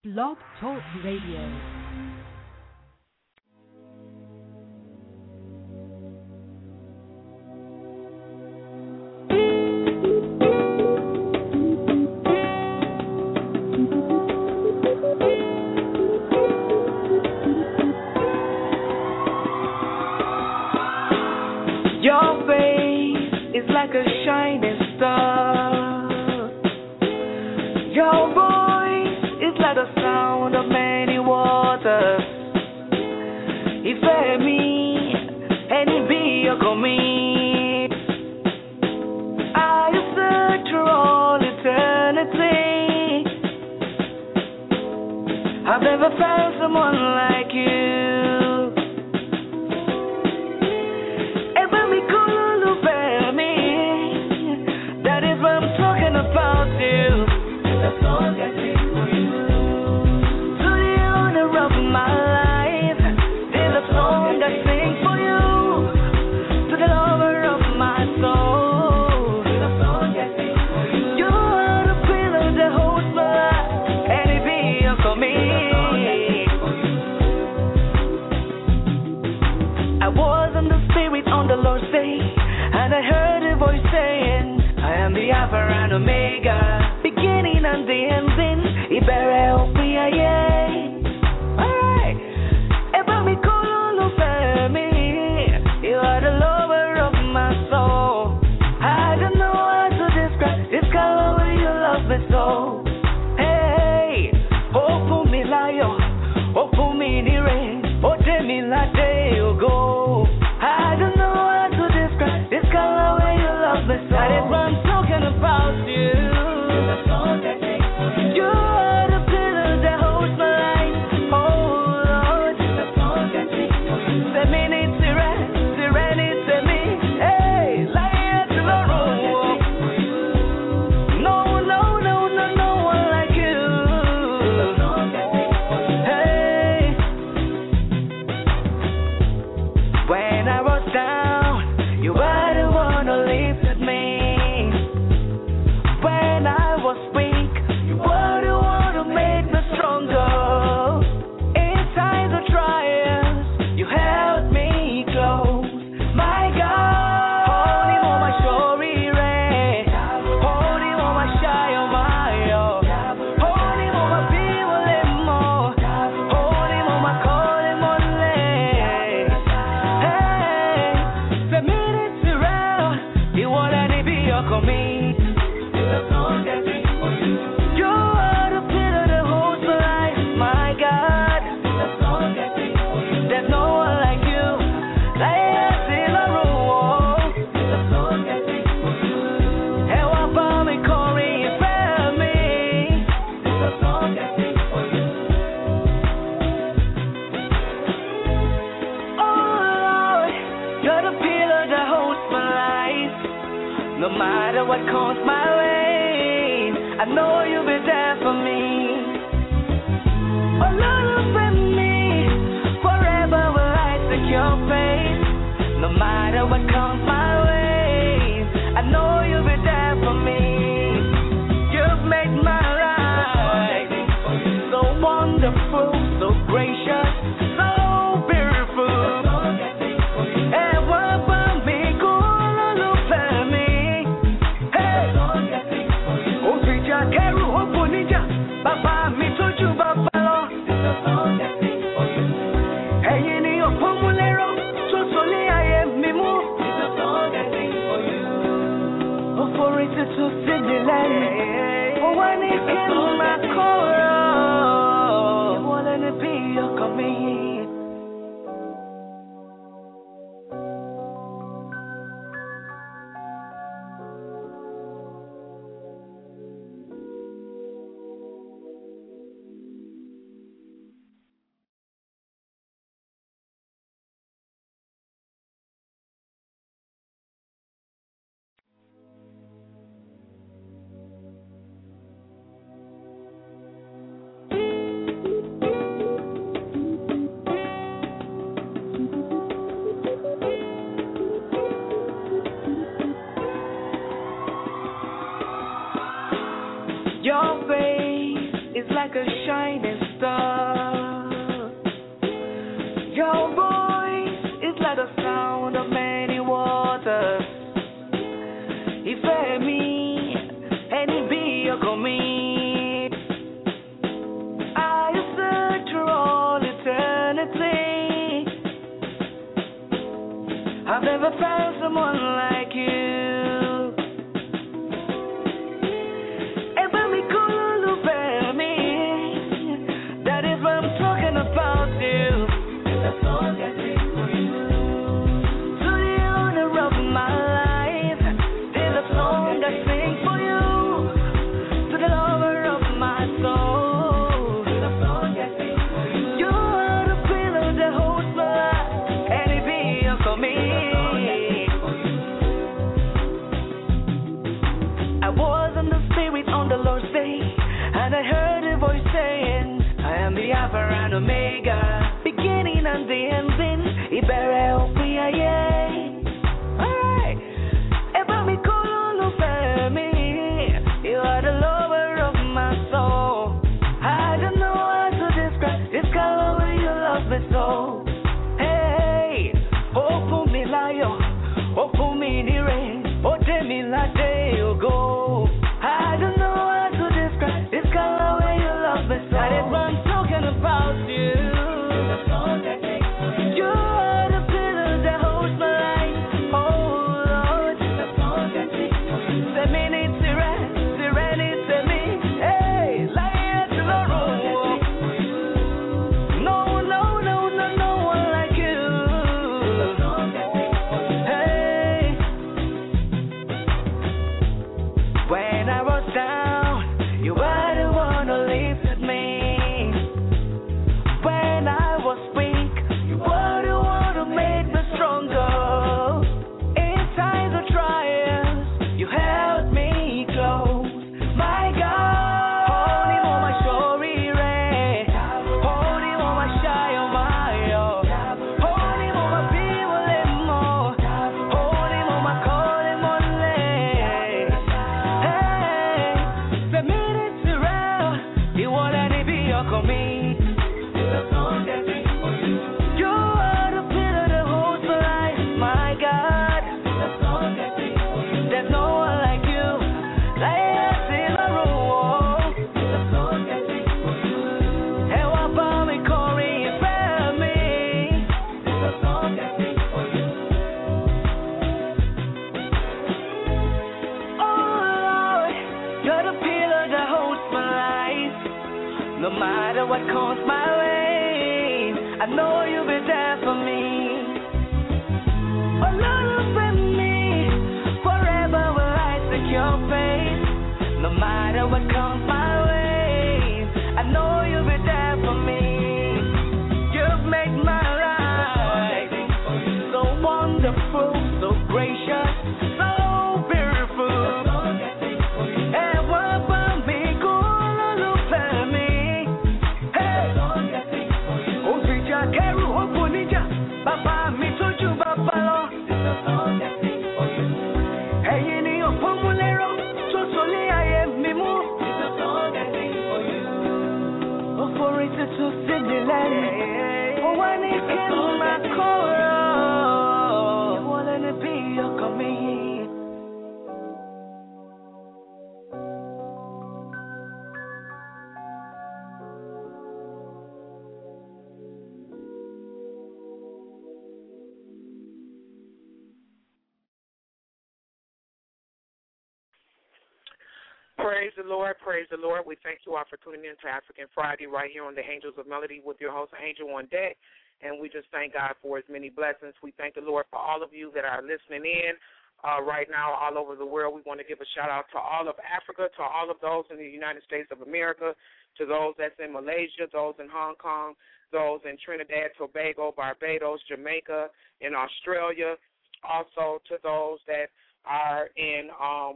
Blog Talk Radio. Your face is like a shining star. Your voice is like the sound of many waters. Ìfẹ́ mi, ẹni bí ọkàn mi. I search through all eternity. I've never found someone like you. About you, the song I sing for you. To the owner of my life, there's a song I sing for you. To the lover of my soul, the song I sing for you. You are the pillar that holds my life, and it be for me. I was in the spirit on the Lord's day, and I heard a voice saying, I am the Alpha and Omega, beginning and the ending. Ìbẹ̀rẹ̀ òpin ayé. Alright, ẹ̀bá mi kọ́ lólùfẹ́ mi. You are the lover of my soul. I don't know how to describe this color when you love me so. Hey, ó fún mi láyọ̀, ó fún mi níre, ó dé mi ládé ògo. I don't know how to describe this color when you love me so. That is what I'm talking about you. You are the pillar that holds my life. Oh Lord, serenity, serenity, me. Hey, light to the room. No, no, no, no, no one like you. Hey, when I was down, you were the one who lifted me. When I was weak, you were the one who made me stronger. In times of trials, you held me close. My God, holding on my shoulder, holding on my shy, oh my, holding on my people, holding on my calling, hey, the minutes around, you won't let it be your coming. You are the pillar that holds my life, my God. There's no one like you. Light in the room. And what about me calling you family? Oh Lord, you're the pillar that holds my life. No matter what comes my way, I know you'll be there for me. Oh Lord, look at me. Forever will I seek your face. No matter what comes my way, I know you'll be there for me. You've made my life so wonderful, so gracious, so beautiful. And what about me? Go look at me. Hey, oh, sweet Jack, like a shining star. Your voice is like the sound of many waters. Ìfẹ́ mi, ẹni bí ọkọ mi. I search for all eternity. I've never found someone like you. That is what I'm talking about you. It's a song I sing for you. To the owner of my life, it's a song I sing for you. To the lover of my soul, it's a song I sing for you. You are the pillow that holds my life, and it be for me. I was in the spirit on the Lord's day, and I heard a voice saying, I am the Alpha and Omega, beginning and the ending. Ìbẹ̀rẹ̀ òpin ayé. Alright, ẹ̀bá mi kọ́ lólùfẹ́ mi. You are the lover of my soul. I don't know how to describe this kind of way you love me so. Hey, ó fún mi láyọ̀, ó fún mi níre, ó dé mi ládé ògo. I don't know how to describe this kind of way you love me so. That is what I'm talking about you. You are the pillar that holds my life. Oh Lord, serenity, serenity, me. Hey, light to the room. No, no, no, no, no one like you. Hey, when I was down, you were the one who lifted me. When I was weak, you were the one who made me stronger. In times of trials, you held me close. My God, holding on my shoulder, holding on my shy, oh my, holding on my people, holding on my calling, hey, the minutes around, you want to be your coming. You are the pillar that holds my life, my God. There's no one like you, like us in the room. And what about me, Corey, you found me? Oh Lord, you're the pillar that holds my life. No matter what comes my way, I know you'll be there for me. Oh Lord, open me. Forever will I seek your face. No matter what comes my way, I know you'll be there for me. You've made my life so wonderful, so gracious, so beautiful. And what about me, olólùfẹ́ mi? Hey, òjìjà kẹrù ògbó níjà, bàbá mi tójú bàbá lọ. Ẹ̀yin ni òpómúlérò tó solé ayé mi mú. Ó forí tuntun sí mi lẹ́nu, ó wá ní kí n máa kọ́rọ̀. Ìwọ lẹni bí ọkàn mi. Praise the Lord, praise the Lord. We thank you all for tuning in to African Friday right here on the Angels of Melody with your host, Angel on Deck. And we just thank God for his many blessings. We thank the Lord for all of you that are listening in right now all over the world. We want to give a shout-out to all of Africa, to all of those in the United States of America, to those that's in Malaysia, those in Hong Kong, those in Trinidad, Tobago, Barbados, Jamaica, in Australia, also to those that are in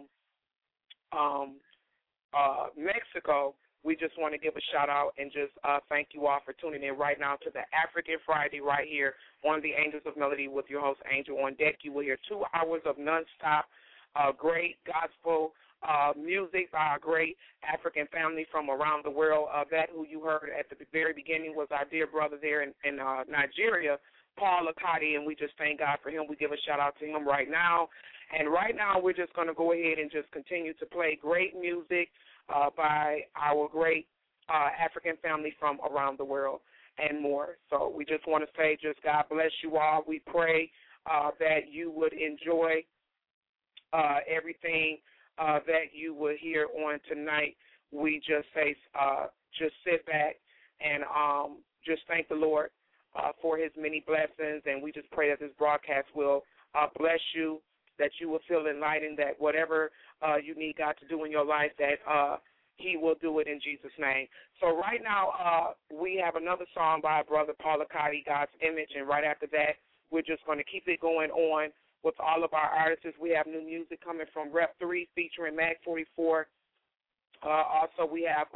Mexico. We just want to give a shout-out and just thank you all for tuning in right now to the African Friday right here on the Angels of Melody with your host, Angel on Deck. You will hear 2 hours of nonstop great gospel music by our great African family from around the world. That who you heard at the very beginning was our dear brother there in Nigeria, Paul Akati, and we just thank God for him. We give a shout-out to him right now. And right now we're just going to go ahead and just continue to play great music by our great African family from around the world and more. So we just want to say just God bless you all. We pray that you would enjoy everything that you will hear on tonight. We just say just sit back and just thank the Lord for his many blessings, and we just pray that this broadcast will bless you, that you will feel enlightened, that whatever you need God to do in your life, that he will do it in Jesus' name. So right now we have another song by Brother Paul Akati, God's Image, and right after that we're just going to keep it going on with all of our artists. We have new music coming from Rep 3 featuring Mag 44. Also we have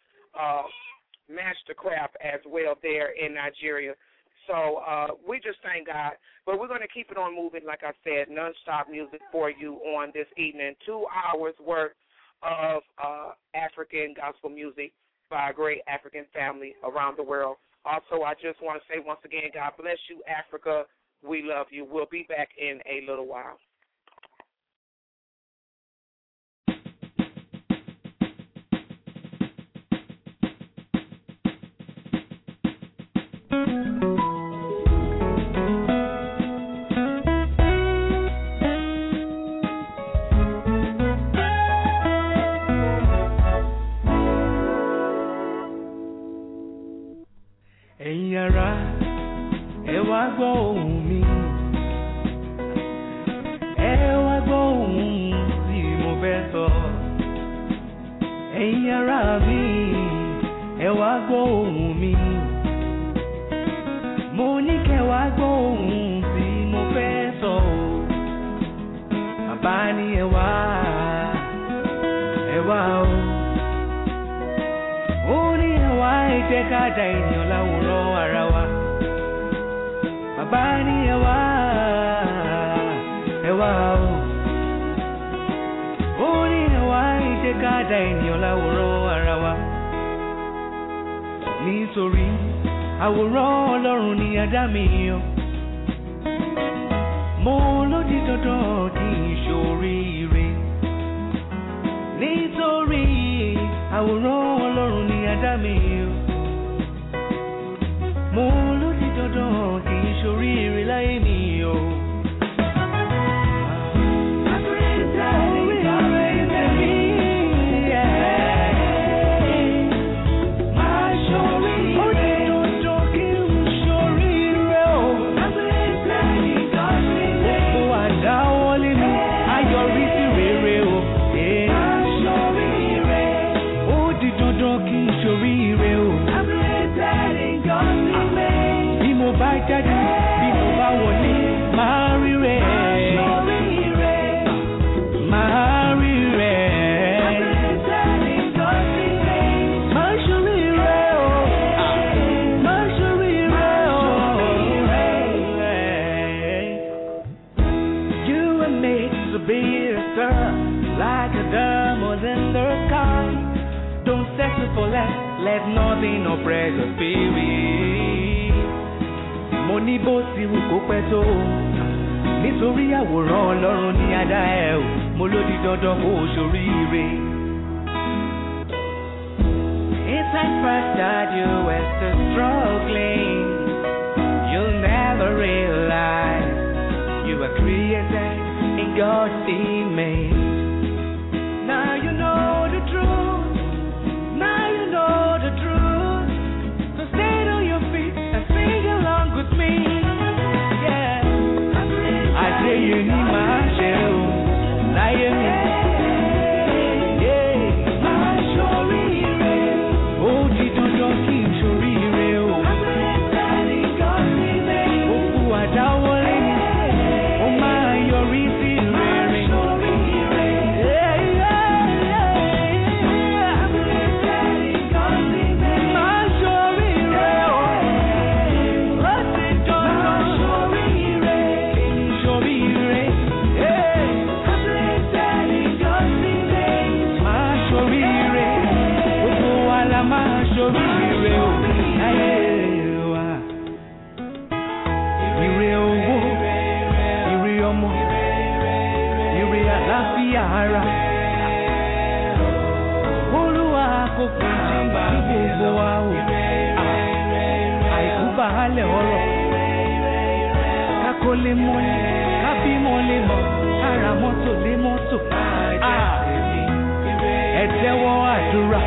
Mastercraft as well there in Nigeria. So we just thank God. But we're going to keep it on moving, like I said, nonstop music for you on this evening. 2 hours worth of African gospel music by a great African family around the world. Also, I just want to say once again, God bless you, Africa. We love you. We'll be back in a little while. Oh, lé mọ́lé, ká bímọ lé mọ́, ká ra mọ́tò lé mọ́tò. Ẹ tẹ́wọ́ àdúrà,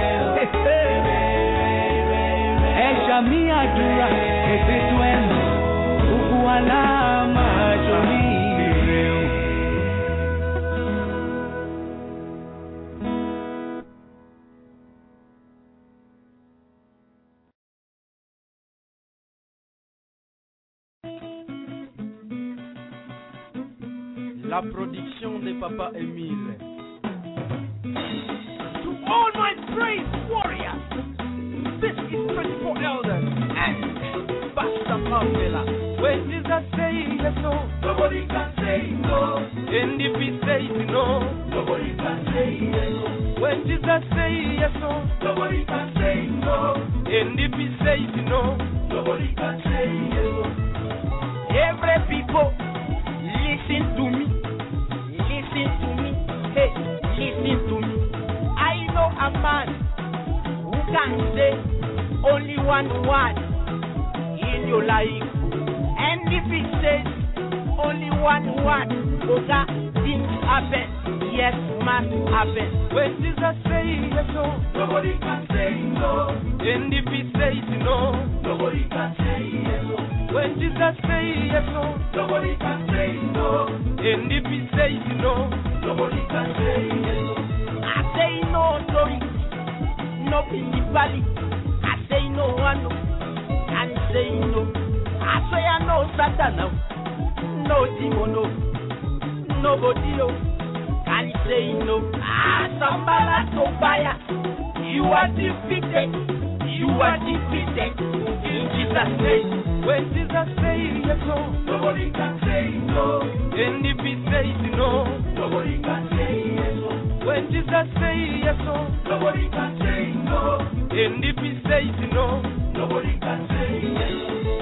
ẹ ṣàmì àdúrà, ètè tó ẹ̀ nù, gbogbo wa la máa ṣorí ire o. La production de Papa Émile. To all my praise warriors, this is 24 elders and Pastor Pamela. When Jesus says yes, no, nobody can say no. And if he says no, nobody can say yes. When Jesus says yes, no, nobody can say no. And if he says no, nobody can say yes. Every people, listen to me. Listen to me. Hey, listen to me. I know a man who can say only one word in your life. And if he says only one word, okay, things happen. Yes, must happen. When Jesus says yes, no, nobody can say no. And if he says no, nobody can say yes. When Jesus says yes, no, nobody can say no. And if he says no, nobody can say yes. I say no, sorry, no principality. I say no one, and say no. I say I know Satan, no demon, nobody, can say no. Sambala Tobaya, you are defeated. You are defeated in Jesus' name. When Jesus says yes, no, nobody can say no. And if he says no, nobody can say yes. When Jesus says yes, no, nobody can say no. And if he says no, nobody can say yes.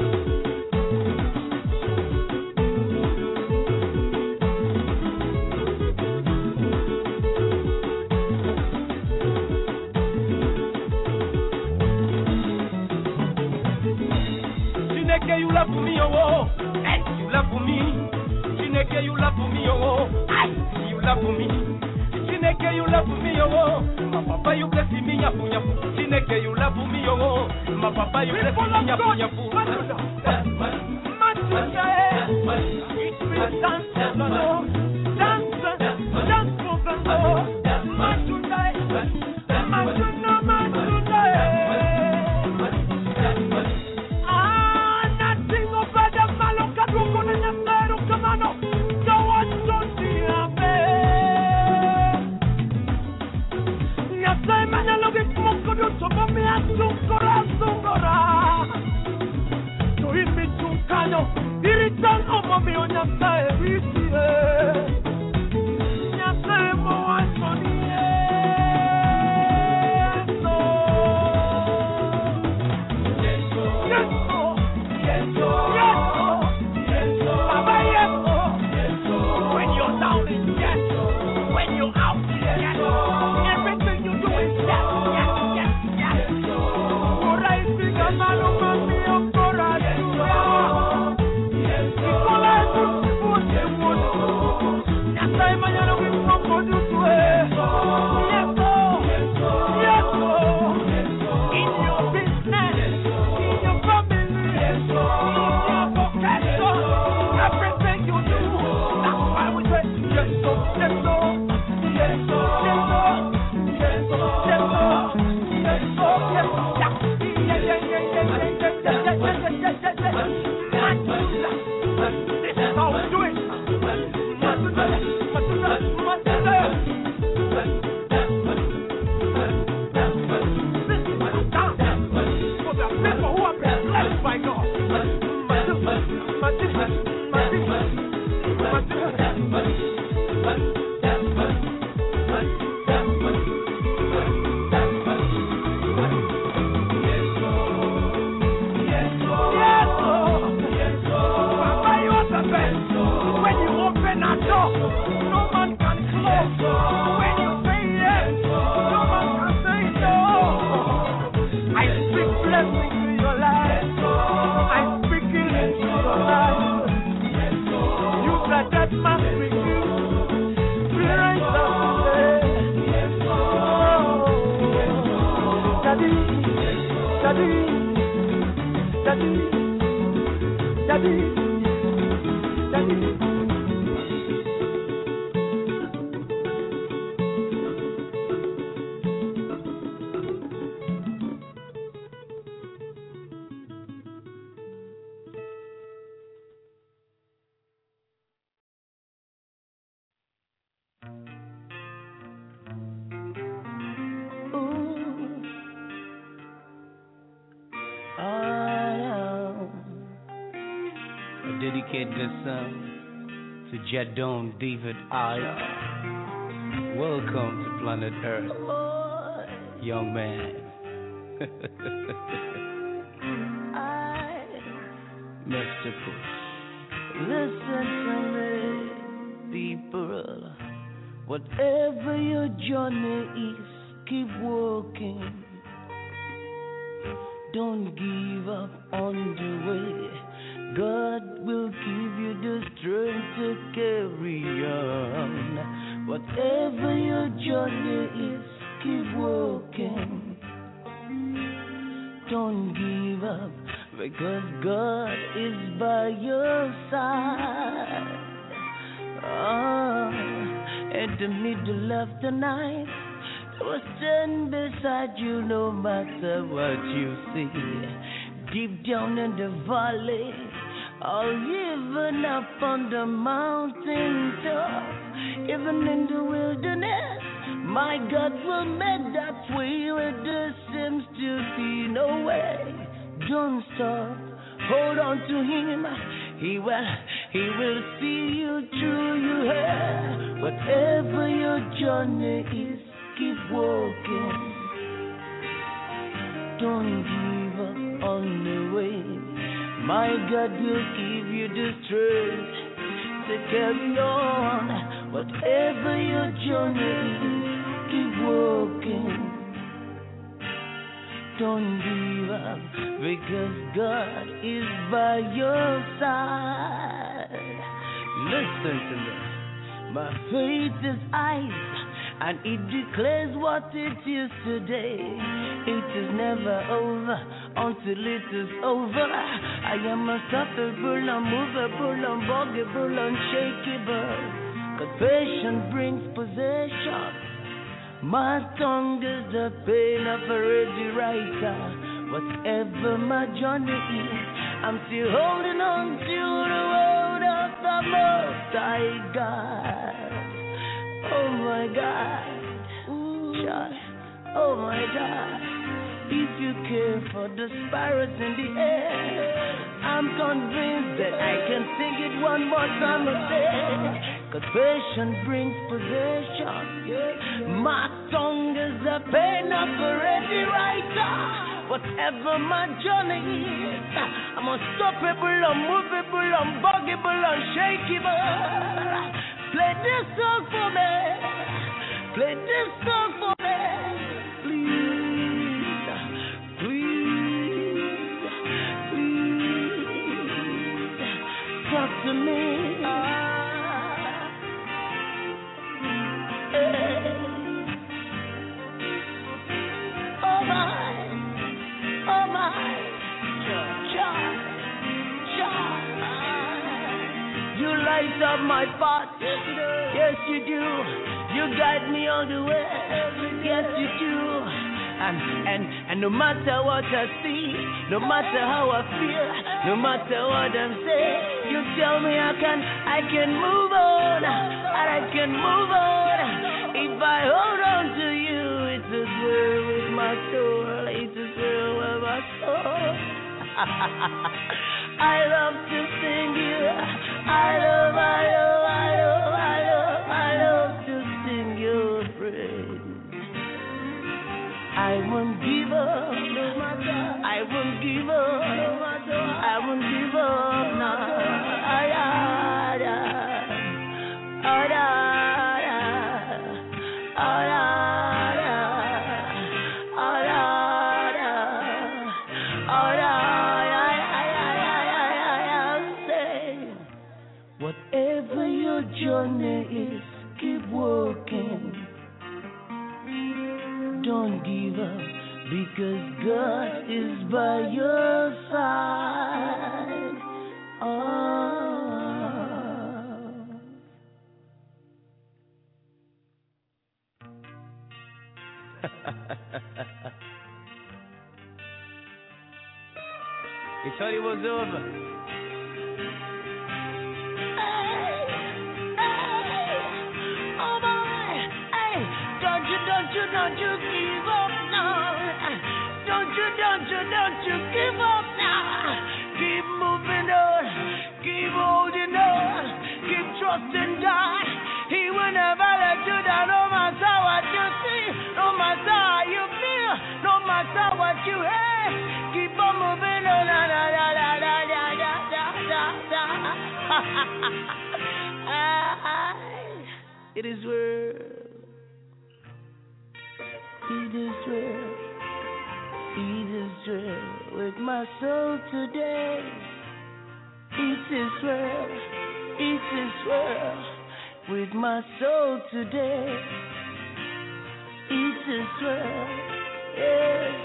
You love me, oh, and you love me. Chineke, you love me, oh, I you love me. Chineke, you love me, oh, my papa, you bless me, yapu yapu. Chineke, you love me, oh, my papa, you bless me, yapu yapu. my spirit. Rise up today. Oh, Daddy, Daddy, Daddy, Daddy, Daddy. Dedicate this song to Jadon David I. Welcome to planet Earth, young man. Mr. Push. Listen to me, people. Whatever your journey is, keep walking. Don't give up on the way. God will give you the strength to carry on. Whatever your journey is, keep walking. Don't give up, because God is by your side. In the middle of the night, I will stand beside you no matter what you see. Deep down in the valley, or even up on the mountain top, even in the wilderness, my God will make that way where there seems to be no way. Don't stop, hold on to Him. He will see you through your hair. Whatever your journey is, keep walking. Don't give up on the way. My God will give you the strength to carry on. Whatever your journey is, keep walking. Don't give up, because God is by your side. Listen to me. My faith is eyes, and it declares what it is today. It is never over until it is over. I am unstoppable, unmovable, unbuggable, unshakeable. 'Cause patience brings possession. My tongue is the pen of a ready writer. Whatever my journey is, I'm still holding on to the word of the Most High God. Oh my God, child. Oh my God, if you care for the sparrows in the air, I'm convinced that I can sing it one more time a day. 'Cause patience brings possession. My tongue is a pen of a ready writer. Whatever my journey is, I'm unstoppable, unmovable, unbuggable, unshakeable. Play this song for me. Play this song for me. Please, please, please. Talk to me. Oh my, oh my. You light up my path, yes you do. You guide me all the way, yes you do. And no matter what I see, no matter how I feel, no matter what I'm saying, you tell me I can move on, and I can move on. If I hold on to you, it's as well with my soul, it's as well with my soul. I love to sing you. I love to sing your praise. I won't give up. I won't give up. I won't give up now. Whatever your don't give up, because God is by your side. Oh. You thought it was over. Oh boy, hey, don't you give up now. Don't you give up now. Keep moving on, keep holding on, keep trusting God. He will never let you down, no matter what you see, no matter how you feel, no matter what you hear. Keep on moving on, la la la la la la la la la. It is well. It is well. It is well with my soul today. It is well. It is well with my soul today. It is well. Yeah.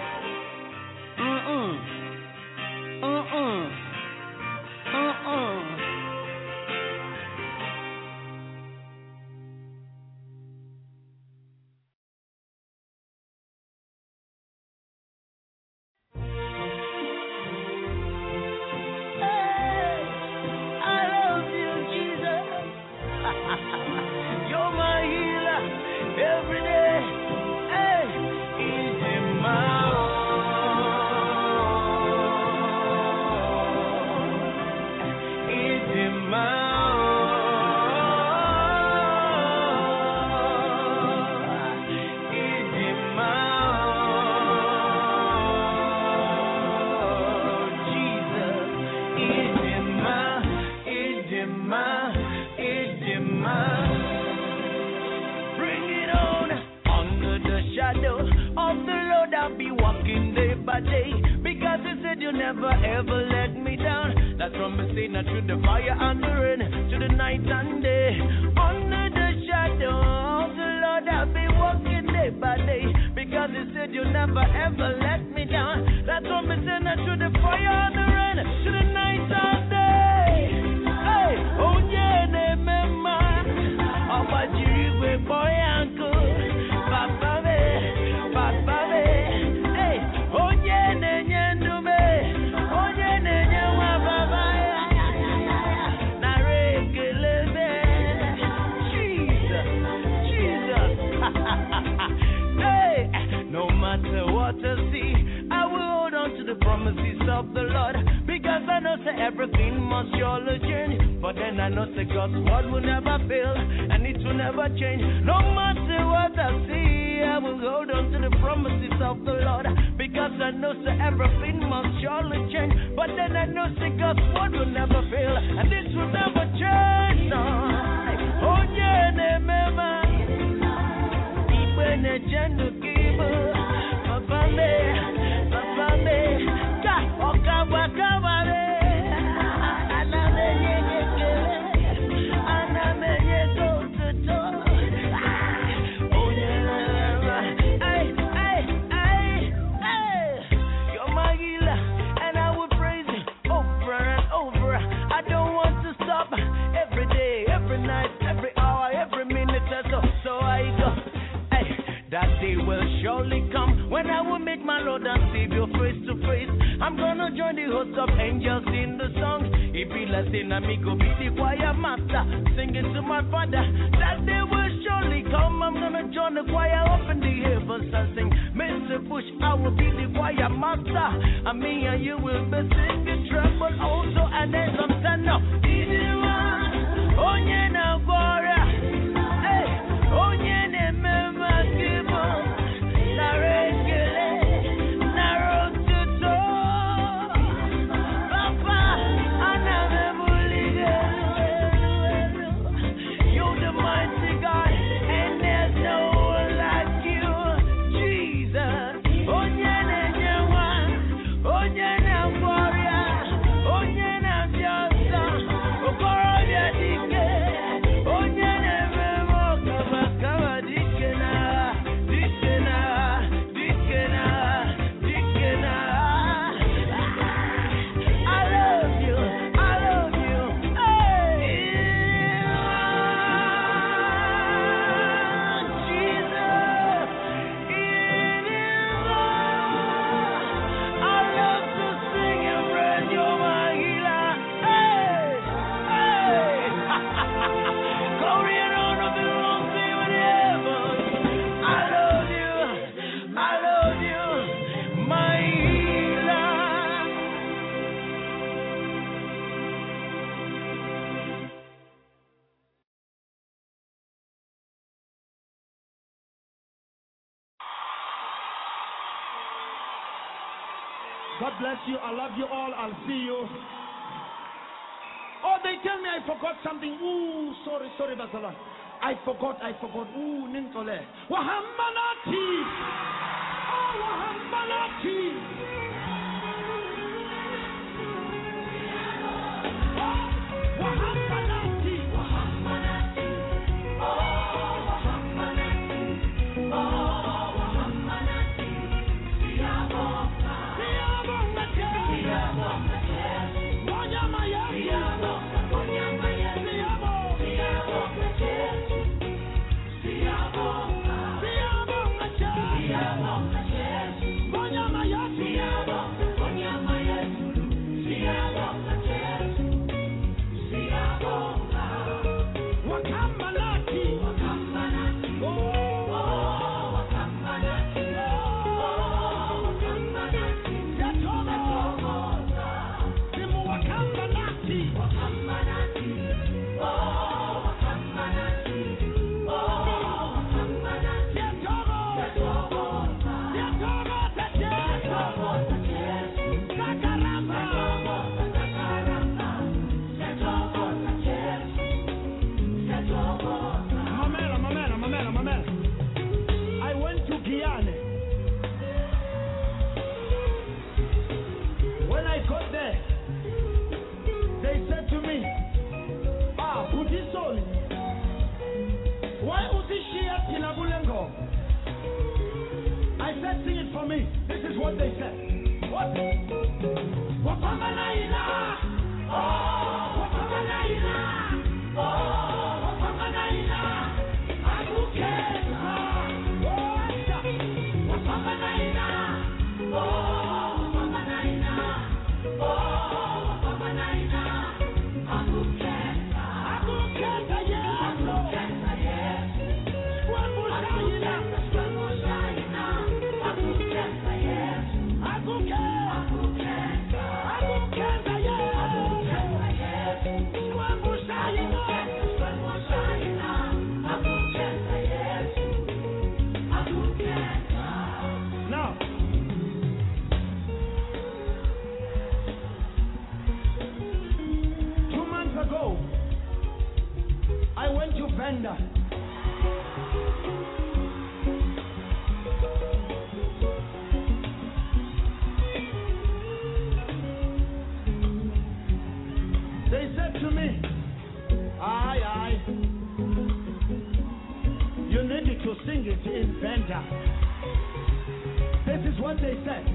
God bless you. I love you all. I'll see you. Oh, they tell me I forgot something. Ooh, sorry, Basala. I forgot. Ooh, Nintole. Wahambanati. Oh, Wahambanati. This is what they said. What? Wapambanaina. Oh, wapambanaina. Oh, wapambanaina. Agukeza. Wapambanaina. Oh, wapambanaina. Oh, wapambanaina. Agukeza. Agukeza, yes. Agukeza, yes. Wapambanaina. Now, 2 months ago, I went to Venda. They said to me, aye, you need to sing it in Venda. This is what they said.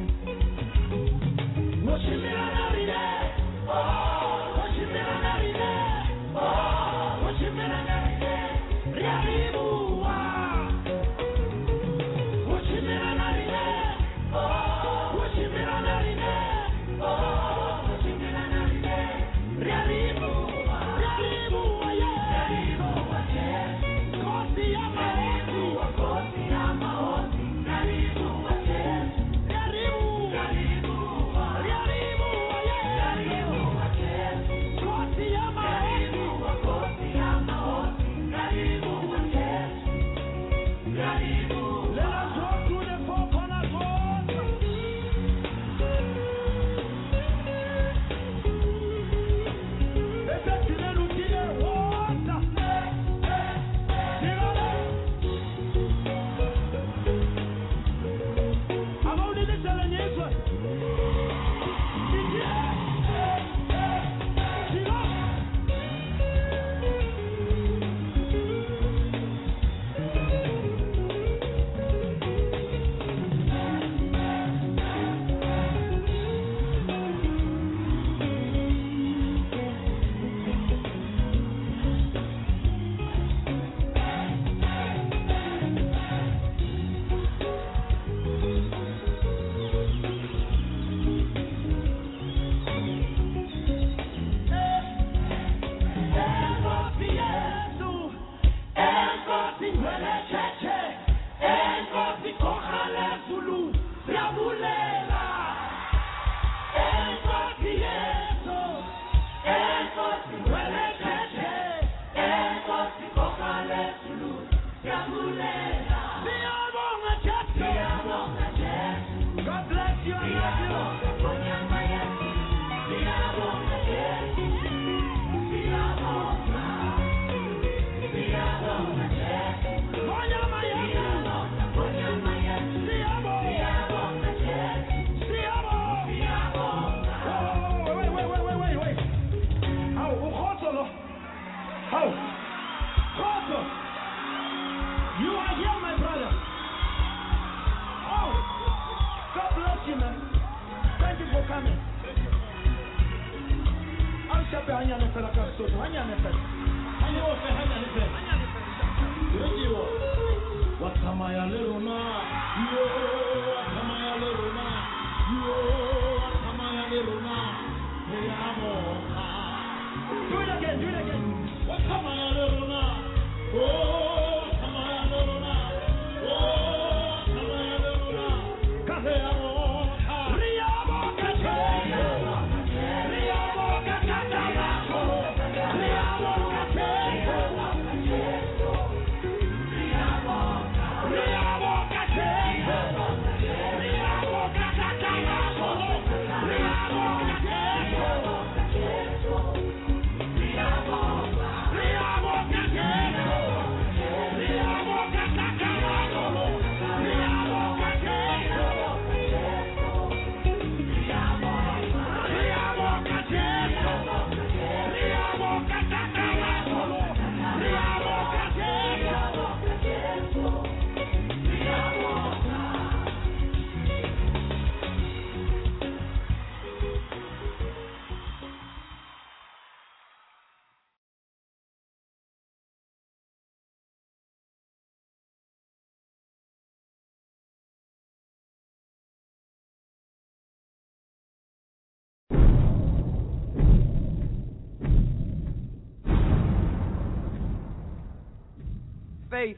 Faith.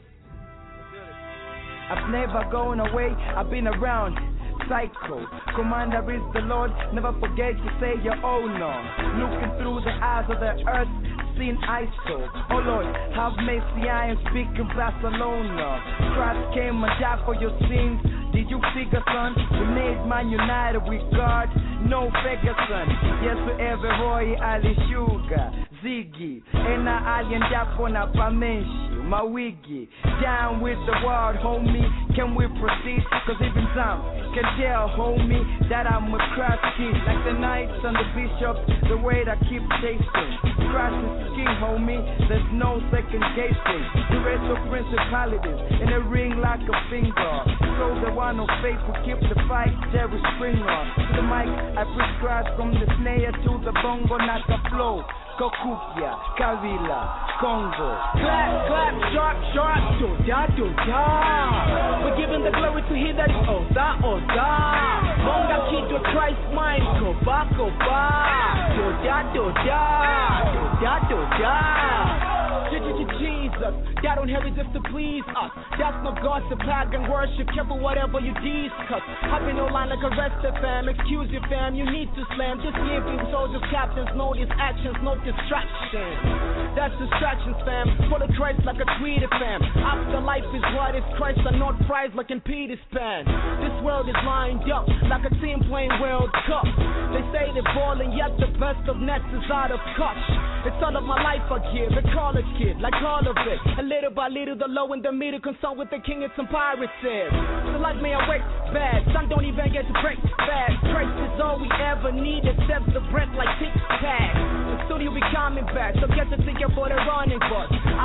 I've never gone away, I've been around. Psycho, commander is the Lord. Never forget to say your own no. Looking through the eyes of the earth, seeing I saw. Oh Lord, have mercy, I am speaking Barcelona. Christ came and died for your sins. Did you figure, son? We made man united with God, no Ferguson. Yes to every Roy, Ali Sugar, Ziggy, and Alien Japona Pamenshi, Mawigi. Down with the world, homie. Can we proceed? Cause even some can tell, homie, that I'm a Christ kid. Like the knights and the bishops, the way that keep chasing. Christ is king, homie. There's no second guessing. The rest of principalities in a ring like a finger. So the one of faith will keep the fight, Jerry Springer. To the mic, I preach Christ from the snare to the bongo, not the flow. Kokupia, Kavila, Congo. Clap, clap, sharp, sharp, do-da, do-da. We're giving the glory to Him that is Oda, Oda. Bonga kid to Christ mind, go back, do-da, do-da, do-da, do-da. Jesus, that don't have it just to please us. That's not God's a pagan worship. Careful whatever you discuss. I've been online like arrested, fam. Excuse your fam, you need to slam. Just giving soldiers, captains, no distractions, no distractions. That's distractions, fam. For the Christ like a tweeted, fam. Afterlife is what is Christ are not prized like in Peter's Pan. This world is lined up like a team playing World Cup. They say they're balling, yet the best of nets is out of touch. It's all of my life I give, a college kid, like all of it. And little by little, the low and the middle concerned with the king and some pirates is. So like me, I wake bad, some don't even get to break bad. Christ is all we ever need, except the breath like tic-tac. The studio be coming back, so get to thinking for the running bus.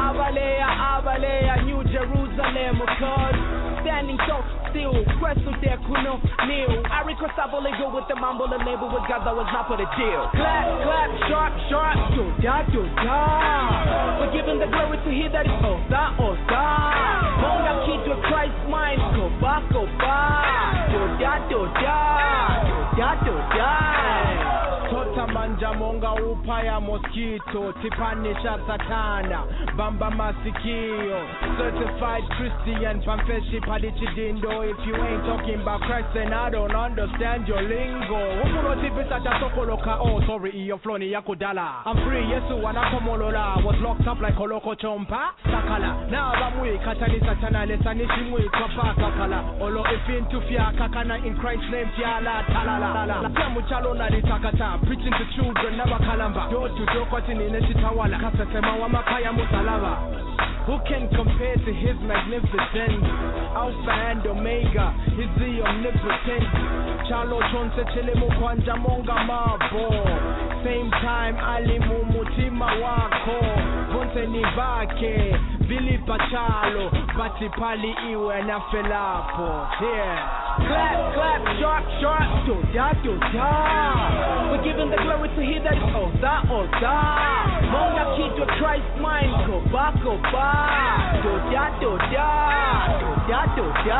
Avalea, New Jerusalem, cause standing so still, question there kuno kneel. I request I only go with the mumble and label with God that was not for the deal. Clap, clap, sharp, sharp, do-da, do-da. We're giving the glory to Him that is Oda, Oda. Bonga kid to Christ mind, go back, do-da, do-da, do-da, do-da. Tota manja monga upaya mosquito, tipanisha satana, bamba masikio. Certified Christian, pamfeshi padichidindo. If you ain't talking about Christ, then I don't understand your lingo. Ufuno tipisa tasokoloka, oh sorry, iyo floni yakudala. I'm free, yesu wanakomolola. Was locked up like Koloko Chompa, Sakala. Now Ramui, Katani Satana, Lesanishi Mui, Papa Kakala. Olo ifin tufia, Kakana in Christ's name, Tiala, Talala. Samuchalona di Takata. Preaching to children, never kalamba. Do to do cotton in a chitawala. Kasasema wamakaya musalava. Who can compare to His magnificence? Alpha and Omega, He's the omnipotent. Chalo chonse chilemu kwanja monga mabo. Same time alimu mutima wako. Ponte nibake, Billy Pachalo. Bati pali iwe na felapo. Yeah. Clap, clap, sharp, sharp, do-da, do-da. We're giving the glory to to hear that Oda, Oda. Monga kitu Christ mind, Koba, Koba. Doda, Doda, Doda, Doda.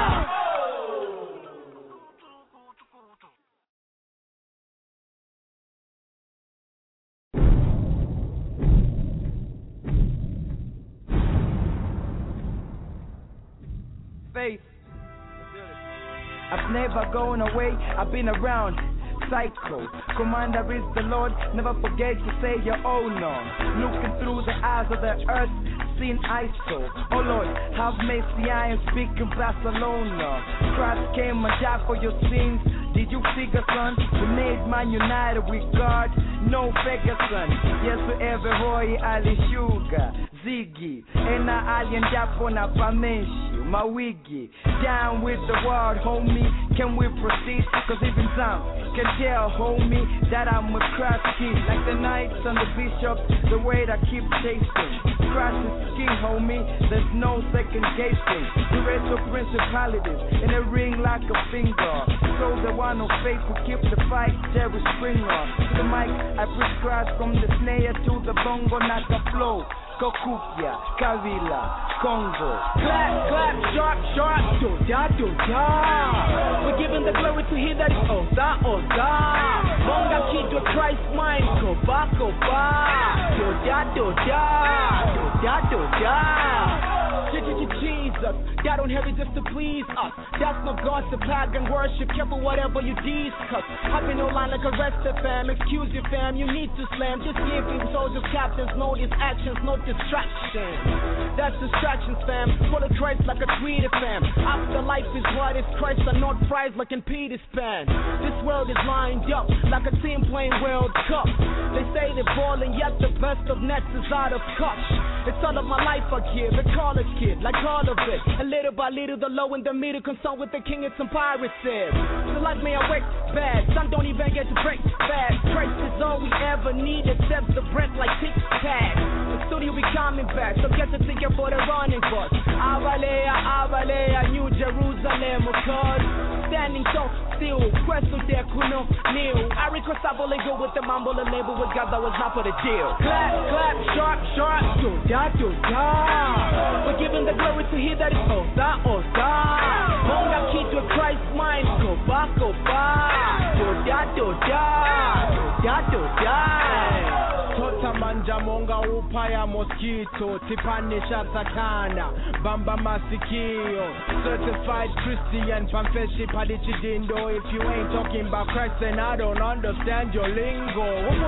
Faith. I've never gone away, I've been around. Psycho, commander is the Lord, never forget to say your own no. Looking through the eyes of the earth, seeing ISO. Oh Lord, have mercy, I am speaking Barcelona. Christ came and died for your sins. Did you figure, son? We made man united with God, no Ferguson. Yes, to every Roy, Ali Sugar, Ziggy, and I alien Japona Pamenshi, Mawigi. Down with the world, homie, can we proceed? Cause even some can tell, homie, that I'm a Christ kid. Like the knights and the bishops, the way that keep chasing. Christ is king, homie, there's no second guessing. We raise the principalities in a ring like a finger. So the one of faith who keep the fight, Jerry Springer. To the mic, I preach Christ from the snare to the bongo, not the flow. Kokupia, Kavila, Congo. Clap, clap, sharp, sharp, do-da, do-da. We're giving the glory to He that is Oda, Oda. Monga kitu Christ mind, Koba, Koba. Do-da, do-da, do-da, do-da. Jesus, God on heaven just to please us. That's no gossip, pagan worship. Careful whatever you discuss. Hop in your line like a rested fam. Excuse your fam, you need to slam. Just giving soldiers, captains, no distractions, no distractions. That's distractions, fam. Follow Christ like a tweeted fam. Afterlife is what is Christ and not fries like in Peter's Pan. This world is lined up like a team playing World Cup. They say they're balling, yet the best of nets is out of touch. It's all of my life I give, a college kid, like all of it. And little by little, the low and the middle concerned with the king and some pirates said. So like me, I work bad, some don't even get to break fast. Christ is all we ever need, except the breath like tic-tac. The studio be coming back, so get the ticket for the running bus. Avalea, New Jerusalem, cause standing so still, question there kuno kneel. I reconcile and go with the mumble and label with God that was not for the deal. Clap, clap, sharp, sharp, do-da, do-da. We're giving the glory to He that is Oda, Oda. Monga kitu Christ mind, Koba, Koba. Do-da, do-da, do-da, do-da. Tota manja monga upaya mosquito. Tipanisha satana, bamba masikio. Certified Christian, pamfeshi padichidindo. If you ain't talking about Christ, then I don't understand your lingo.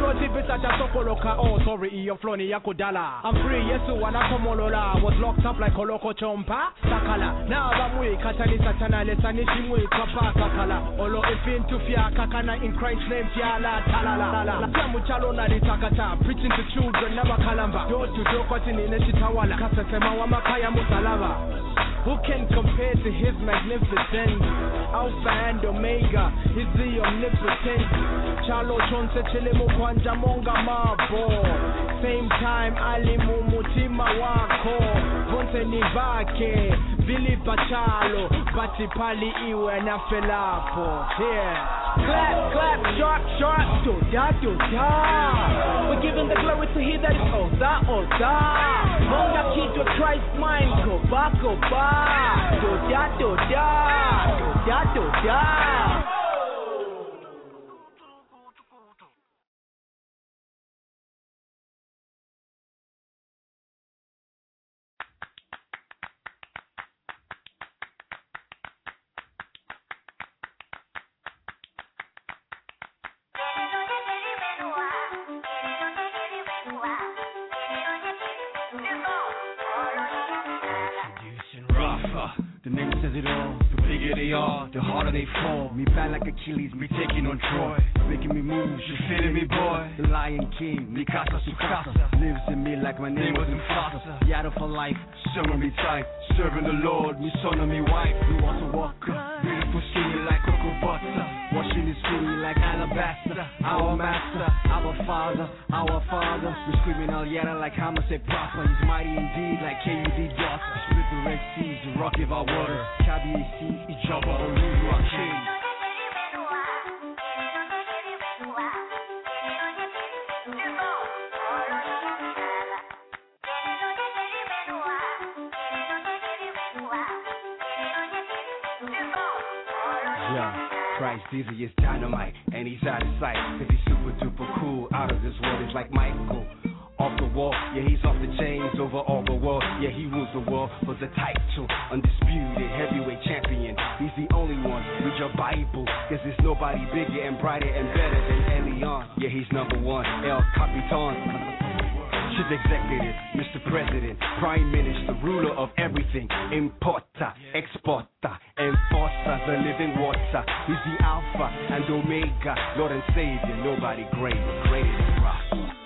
Oh, sorry, iyo floni ya kudala. I'm free, yesu wanakomolola. Was locked up like Koloko Chompa, Sakala. Now bamui katani satana lesanishi mui kapa kakala. Olo ifin tufia kakana in Christ's name tiala talala. Jamu chalo na litakata, preaching to children never kalamba. Do to do kwatini neshitawala. Kasasema wa makaya musalava. Who can compare to His magnificence? Alpha and Omega, He's the omnipotent. Chalo chonse chile mukwanja monga mabo. Same time alimu mutima wako. Vonte nivake, Vili Pachalo. Bati pali iwe na felapo. Yeah. Clap, clap, sharp, sharp, do-da, do-da. We're giving the glory to He that is Oda, Oda. Monga kitu Christ mind, Koba, Koba. Do-da, do-da, do-da, do-da. The name says it all, the bigger they are, the harder they fall. Me bad like Achilles, me taking on Troy. Making me move, you feeling me boy. The Lion King, mi casa su casa. Lives in me like my name was Mufasa. Yada for life, son of me type. Serving the Lord, me son of me wife. We want to walk up, beautiful skin like cocoa butter. Washing his feet like alabaster. Our master, our father, our father. We screaming all yada like Hamas say prosper. He's mighty indeed like KUD daughter. Split the Red Seas, the rock of our water. KBAC, Ijaba, Olu, our king. Christ, dizzy is dynamite, and he's out of sight. Cause he's super duper cool, out of this world, he's like Michael. Off the wall, yeah, he's off the chains, over all the world. Yeah, he rules the world for the title, undisputed heavyweight champion. He's the only one, read your Bible, cause there's nobody bigger and brighter and better than Elion. Yeah, he's number one, El Capitan. Chief executive, Mr. President, Prime Minister, ruler of everything. Importer, exporter, enforcer, the living water. He's the Alpha and Omega, Lord and Savior. Nobody greater than Rock.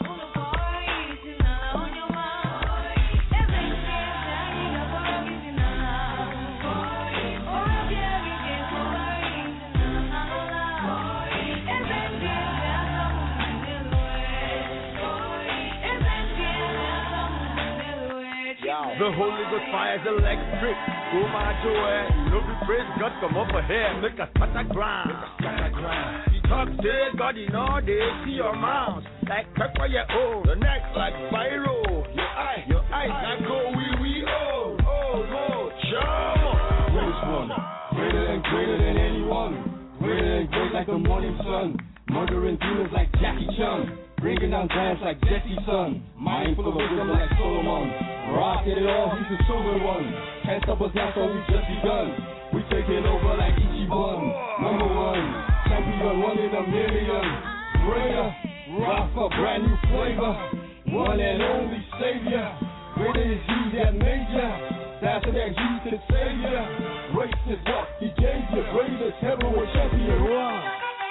The Holy Ghost fire is electric. Go my joy. Love the praise God, come up ahead. Make a scatter ground. He talk, say God in all day. See your mouth like pepper, yeah, oh. The next like Spyro. Your eyes like go wee, oh. Chum. Greatest one. Greater than anyone. Greater and great like the morning sun. Murdering demons like Jackie Chan. Bringing down giants like Jesse's son. Mindful of wisdom like Solomon. Rocking it all, he's the chosen one. Can't stop us now, so we just begun. We taking over like Ichiban. Number one, champion, one in a million. Greater, rock a brand new flavor. One and only savior. Greater is he that made ya. That's that you can save ya. Grace is what he gave you. Greatest heavyweight champion, rock.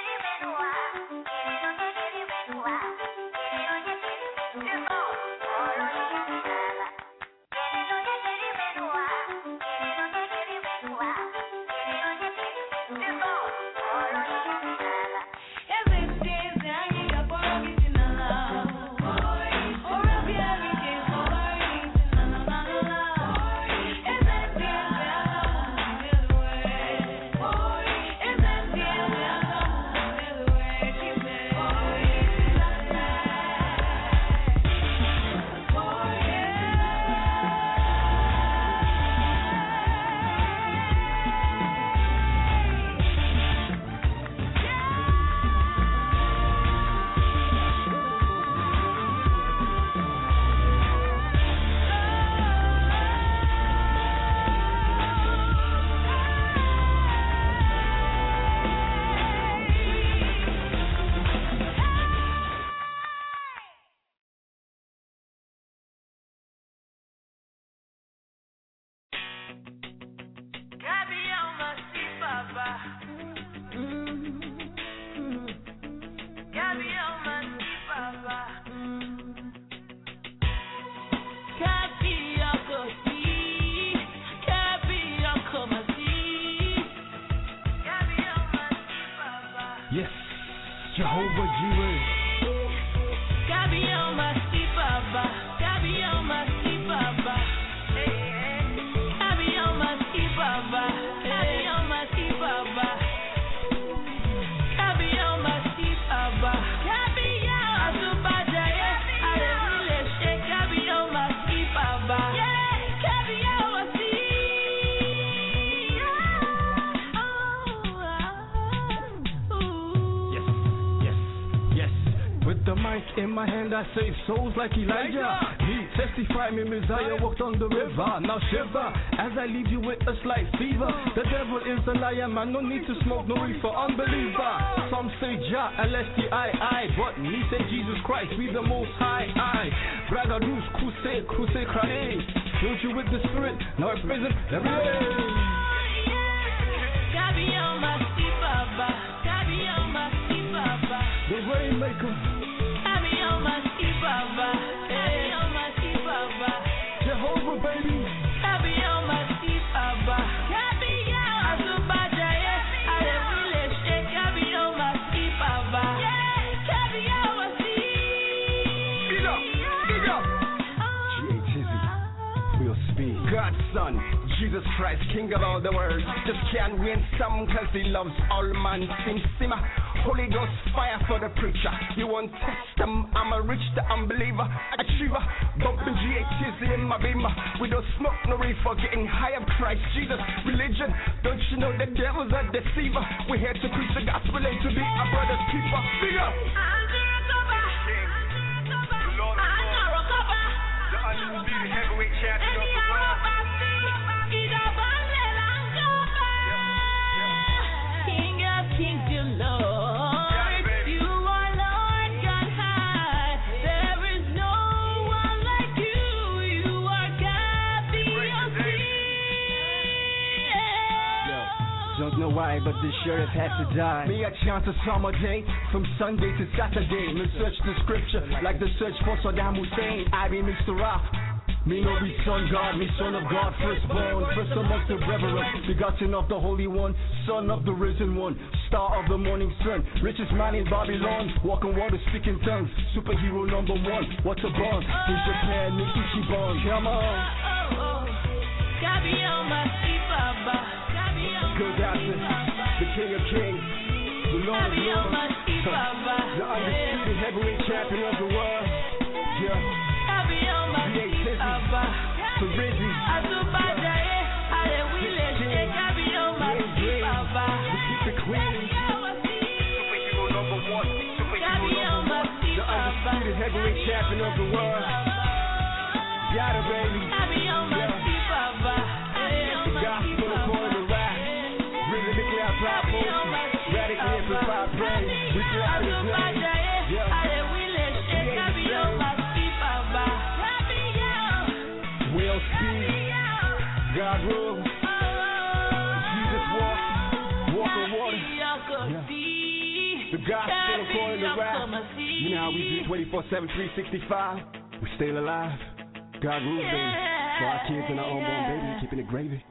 Yes, Jehovah Jireh. Gabi on my sleep, Baba. Gabi on my sleep, Baba. Gabi on my sleep, Baba. Gabi on my sleep, Baba. Gabi on my sleep, Baba. Gabi on Azubajaya. Alele shake. Gabi on my sleep, Baba. Gabi on my sleep. With the mic in my hand, I save souls like Elijah. He testified me, Messiah walked on the river. Now shiver as I leave you with a slight fever. The devil is a liar, man. No need to smoke no reefer, unbeliever. Some say Jah, LSTII, but me say Jesus Christ, we the most high. Brother Bruce, crusade, crusade. Filled you with the spirit, now at prison, every day. Gabi on my sleep, Baba. Gabi on my sleep, Baba. The Rainmaker. Gabi on my sleep, Baba. Gabi on my sleep, Baba. Jehovah, baby. Gabi on my sleep, Baba. Gabi on Azubajaya. Alele shake. Gabi on my sleep, Baba. Gabi on my sleep. Big up. G.A. Tizzy, real speed. God's son, Jesus Christ, King of all the world. Just can't win some cause he loves all man. Sing simmer. Holy Ghost fire for the preacher. You want test them? I'm a rich, the unbeliever, achiever. Bumping GHs in my beamer. We don't smoke no reefer, getting high of Christ Jesus. Religion, don't you know the devil's a deceiver? We're here to preach the gospel and to be our brother's keeper. Big up. The undisputed heavyweight champion of the world. King of kings, you Lord. You are Lord God high. There is no one like you. You are God the Don't know why, but this sheriff had to die. Me a chance a summer day, from Sunday to Saturday. Me search the scripture, like the search for Saddam Hussein. I be Mr. Raf. Me no be son God, me son of God, firstborn, first amongst the brethren, begotten of the Holy One, son of the risen one, star of the morning sun, richest man in Babylon, walking water, speaking tongues, superhero number one, what's a bond? In Japan, me Ichiban, come on. Good after the King of Kings, the Lord of Lords, the undisputed heavyweight champion of the world. Yeah. So Rizzy, we keep the queen. Superhero number one, superhero number one, the undisputed heavyweight champion of the world. Got it, baby. The gospel according to rap, rhythmically I pop motion, radically amplified praise. We bless his name. Will speed, God rules, Jesus walk on water. Yeah. The gospel according to rap. You know how we do 24/7, 365. We still alive. God rules, baby. For our kids and our unborn baby, keeping it gravy.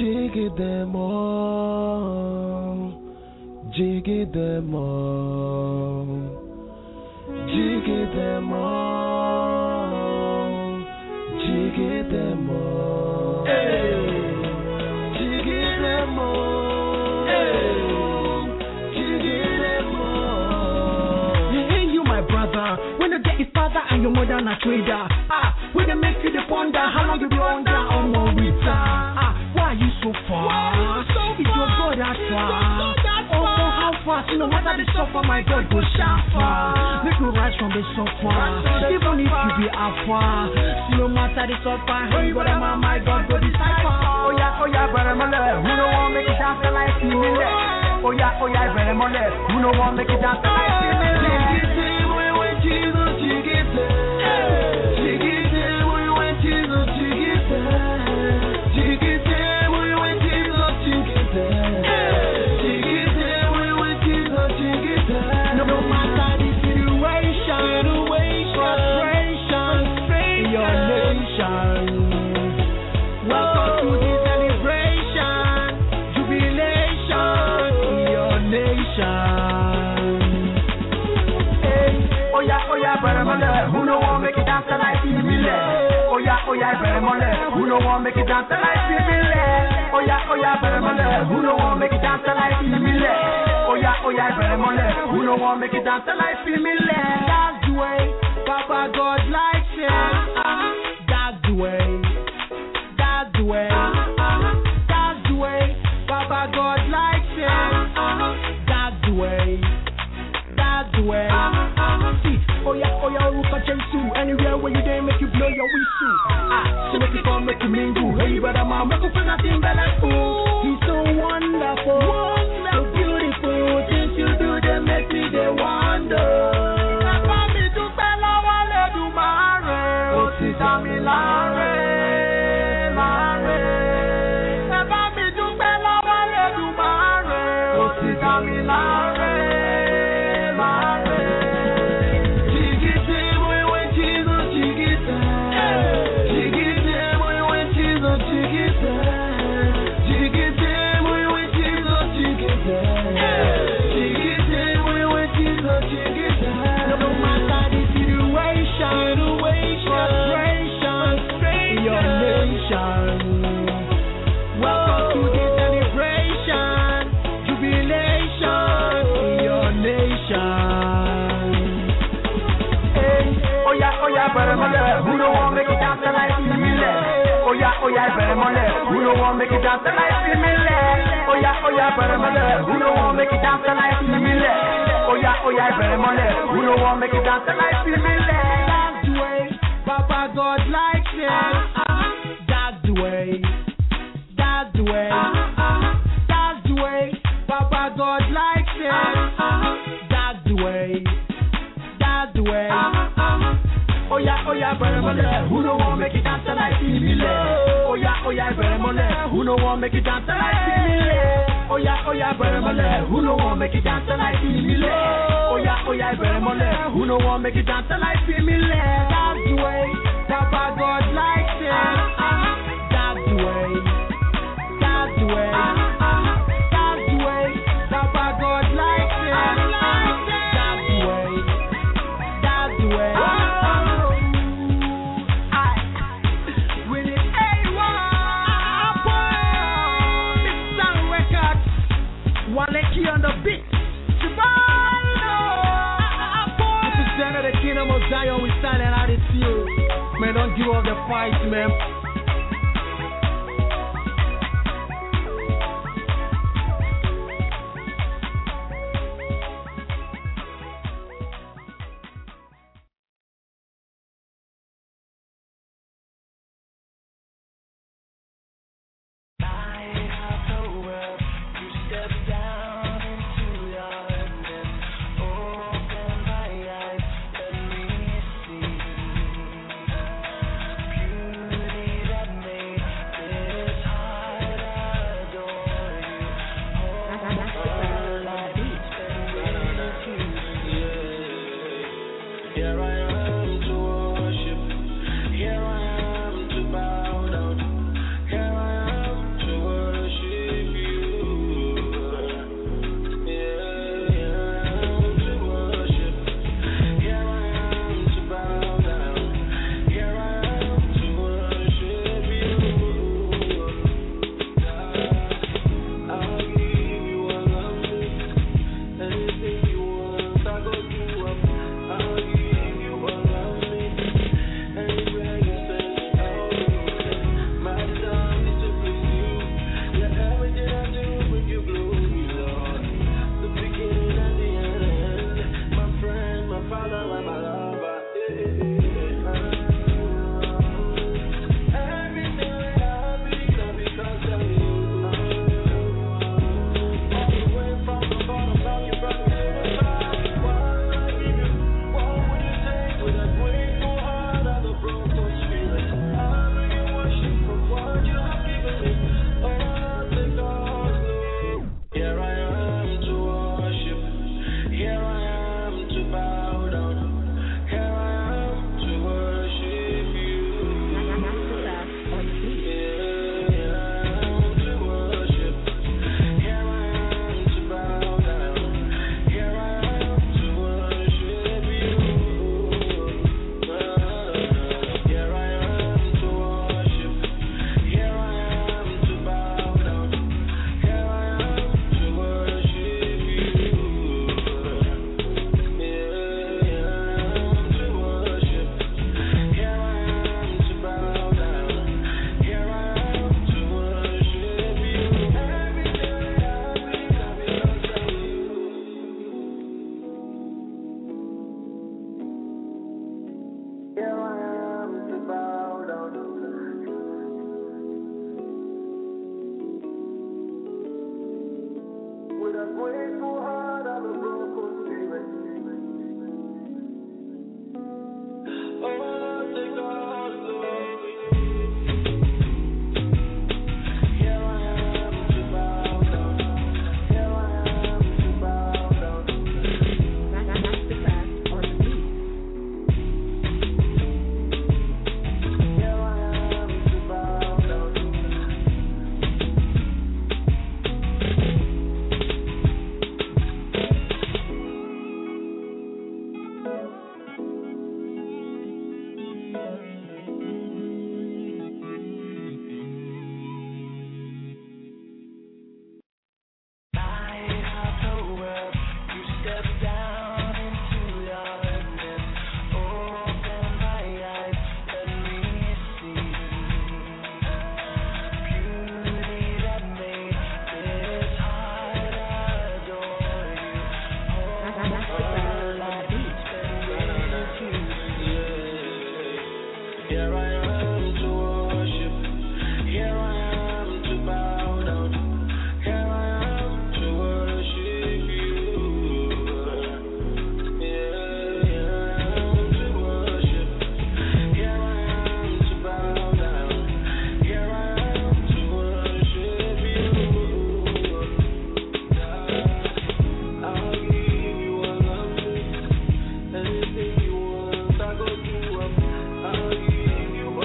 Jiggy them all, jiggy them all, jiggy them all, jiggy them all, hey. Jiggy them all, hey. Jiggy them all. Hey, you my brother, when you get your father and your mother na trader, when they make you the ponder, how long you be under or more with why you so far? If your God that far, oh how fast? No matter the suffer, my God go sharper. Make you rise from the suffer, even if you be afar. See no matter the suffer, hey brother man, my God go decipher. Oh yeah, brother man, who don't want make it dance like me? Oh yeah, brother man, who don't want make it dance like me? Who don't want make it dance like me? Oh yeah, brother man, who don't want make it dance like me? Oh yeah, brother man, who don't want make it dance like me? Oh yeah, brother man, who don't want make it dance like me? That's the way Papa God likes it. That's the way. That's the way. That's the way Papa God likes it. That's the way. That's the way. See, oh yeah, who can chase you? Anywhere where you there, make you blow your whistle. So make you come, make you mingle. Hey, brother, man, make you feel nothing but like fool. He's so wonderful, so beautiful. Things you do, they make me they wonder. Who don't want make it dance like me? Oh yeah, brother man, who don't want make it dance like me? Oh yeah, brother man, who don't want make it dance like me? Oh yeah, brother man, who don't want make it dance like me? That's the way Papa God likes it. That's the way. That's the way. That's the way Papa God likes it. That's the way. That's the way. Oh yeah, brother man, who don't want make it dance like me? Oh yeah, brother man, who don't want make it dance like me? Oh yeah, brother man, who don't want make it dance like me? Oh yeah, brother man, who don't want make it dance like me? That's the way Papa God likes it. That's the way. That's the way. That's the way Papa God likes it. That's the way. That's the way. Waleki on the beat. Representing the kingdom of Zion, we stand out this field. Man, don't give up the fight, man. Beauty Anything you want, I go do 'em. I'll give you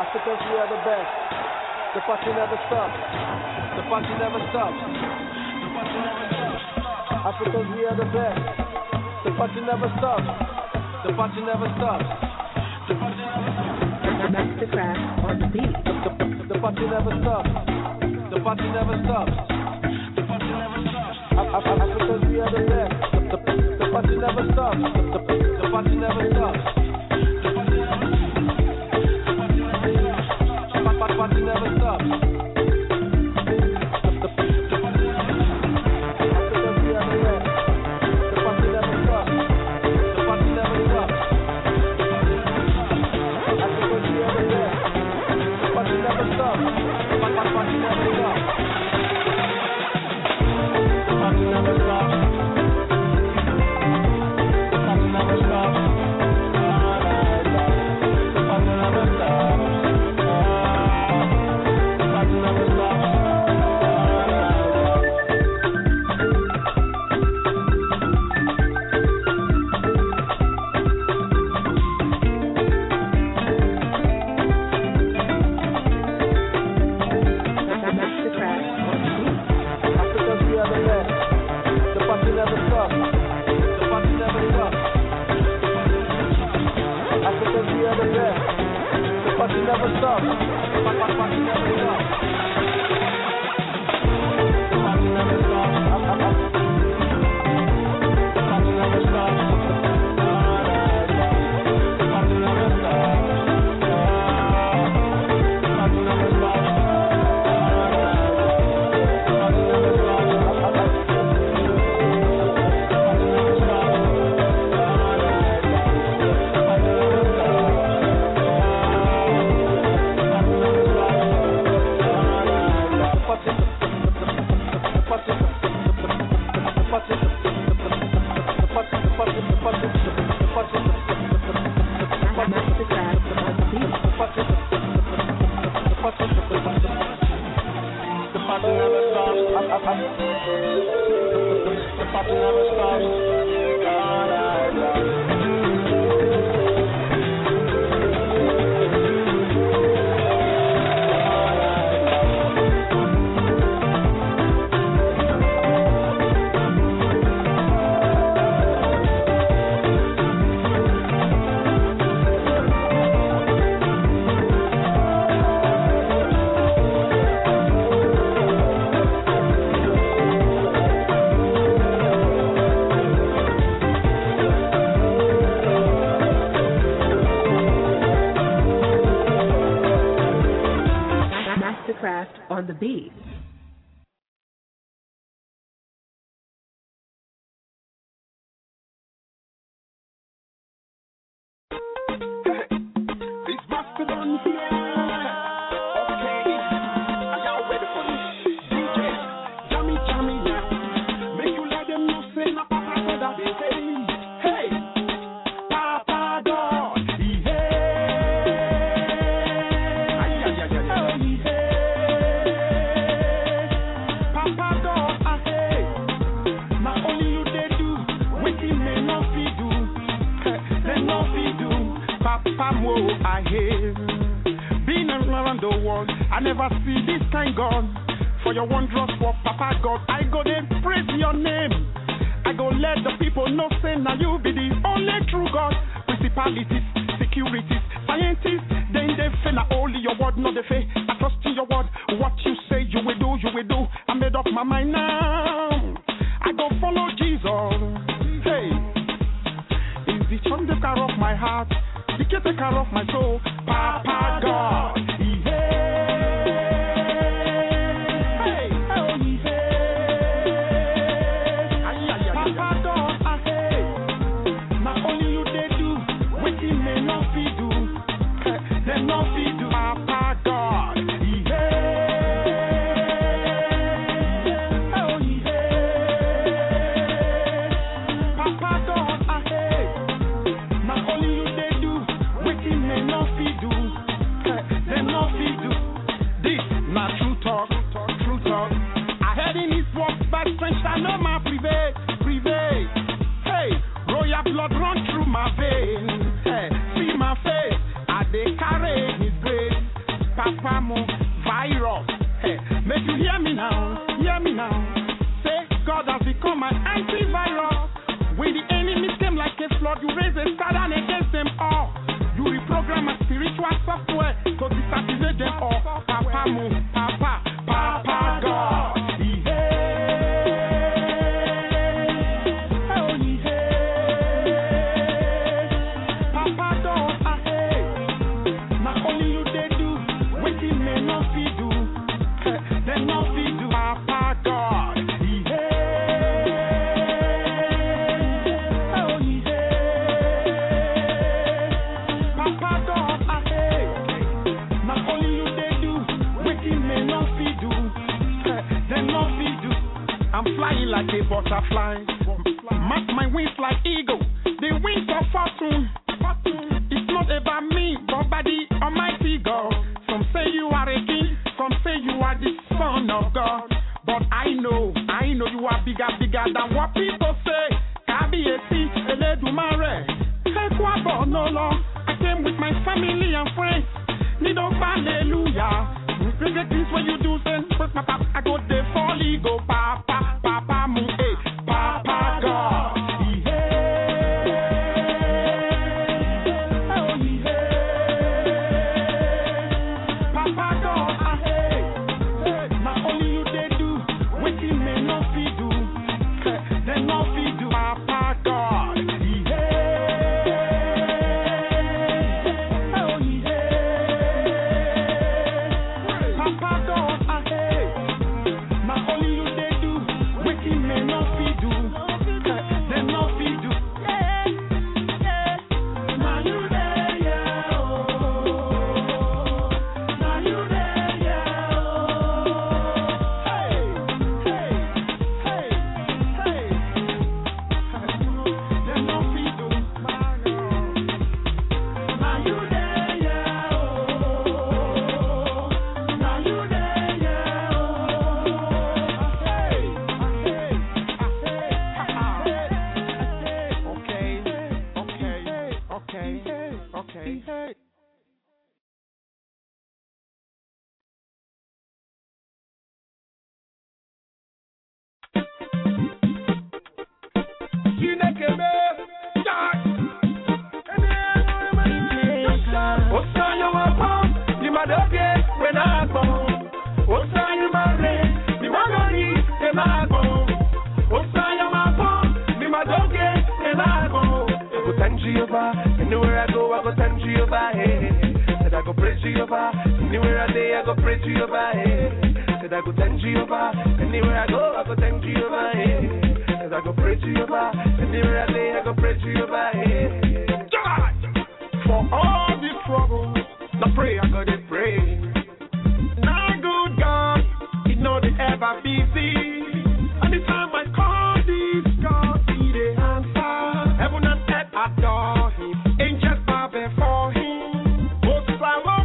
Africans, we are the best. The party never stops. The party never stops. Africans, we are the best. The party never stops. The party never stops. Mastercraft on the beat. The party never stops. The party never stops. Africans, we are the best. The party never stops. The party never stops. Party never stops. Africans, we are the best. The party never stops. The party never stops. Africans, we are the best. The party never stops. Party never stops. Party never stops. Party never stops. Party never stops. On the beat. It's Mastodon here. Okay, are y'all ready for this? DJ, jammy now. Make you let them know say na Papa God that they say. Hey, Papa God, I hear. Been around the world, I never see this kind God. For your wondrous work, Papa God, I go there, praise your name. I go let the people know, say now you be the only true God. Principalities, securities, scientists, then they fail. Now only your word, not the faith. I trust in your word. What you say, you will do, you will do. I made up my mind now. I go follow Jesus. Hey, is the charm the car of my heart? The caretaker of my soul, Papa God. Papa God, not only you they do, waiting they not feed do, they not feed do. Papa God. Papa God, not only you they do, waiting may not feed do. butterfly. Map my wings like eagle, the wings of fortune. It's not about me, but by the Almighty God. Some say you are a king, some say you are the son of God. But I know you are bigger than what people say. Kabiyesi Eledumare, Ekwabo no law. I came with my family and friends. Need no hallelujah. Bring the things when you do send, but papa, I go there for legal, papa, papa, mu, papa, God. Anywhere I go, I go thank Jehovah. Said I go praise Jehovah. Anywhere I day, I go praise Jehovah. Said I go thank Jehovah. Anywhere I go, I go thank Jehovah. Said I go praise Jehovah. Anywhere I day, I go praise Jehovah. For all these troubles, the prayer I gotta pray. Now good God, it know they ever busy. And the time I call this God, He the answer. Heaven and earth adore Him. Angels bow before Him. Most flower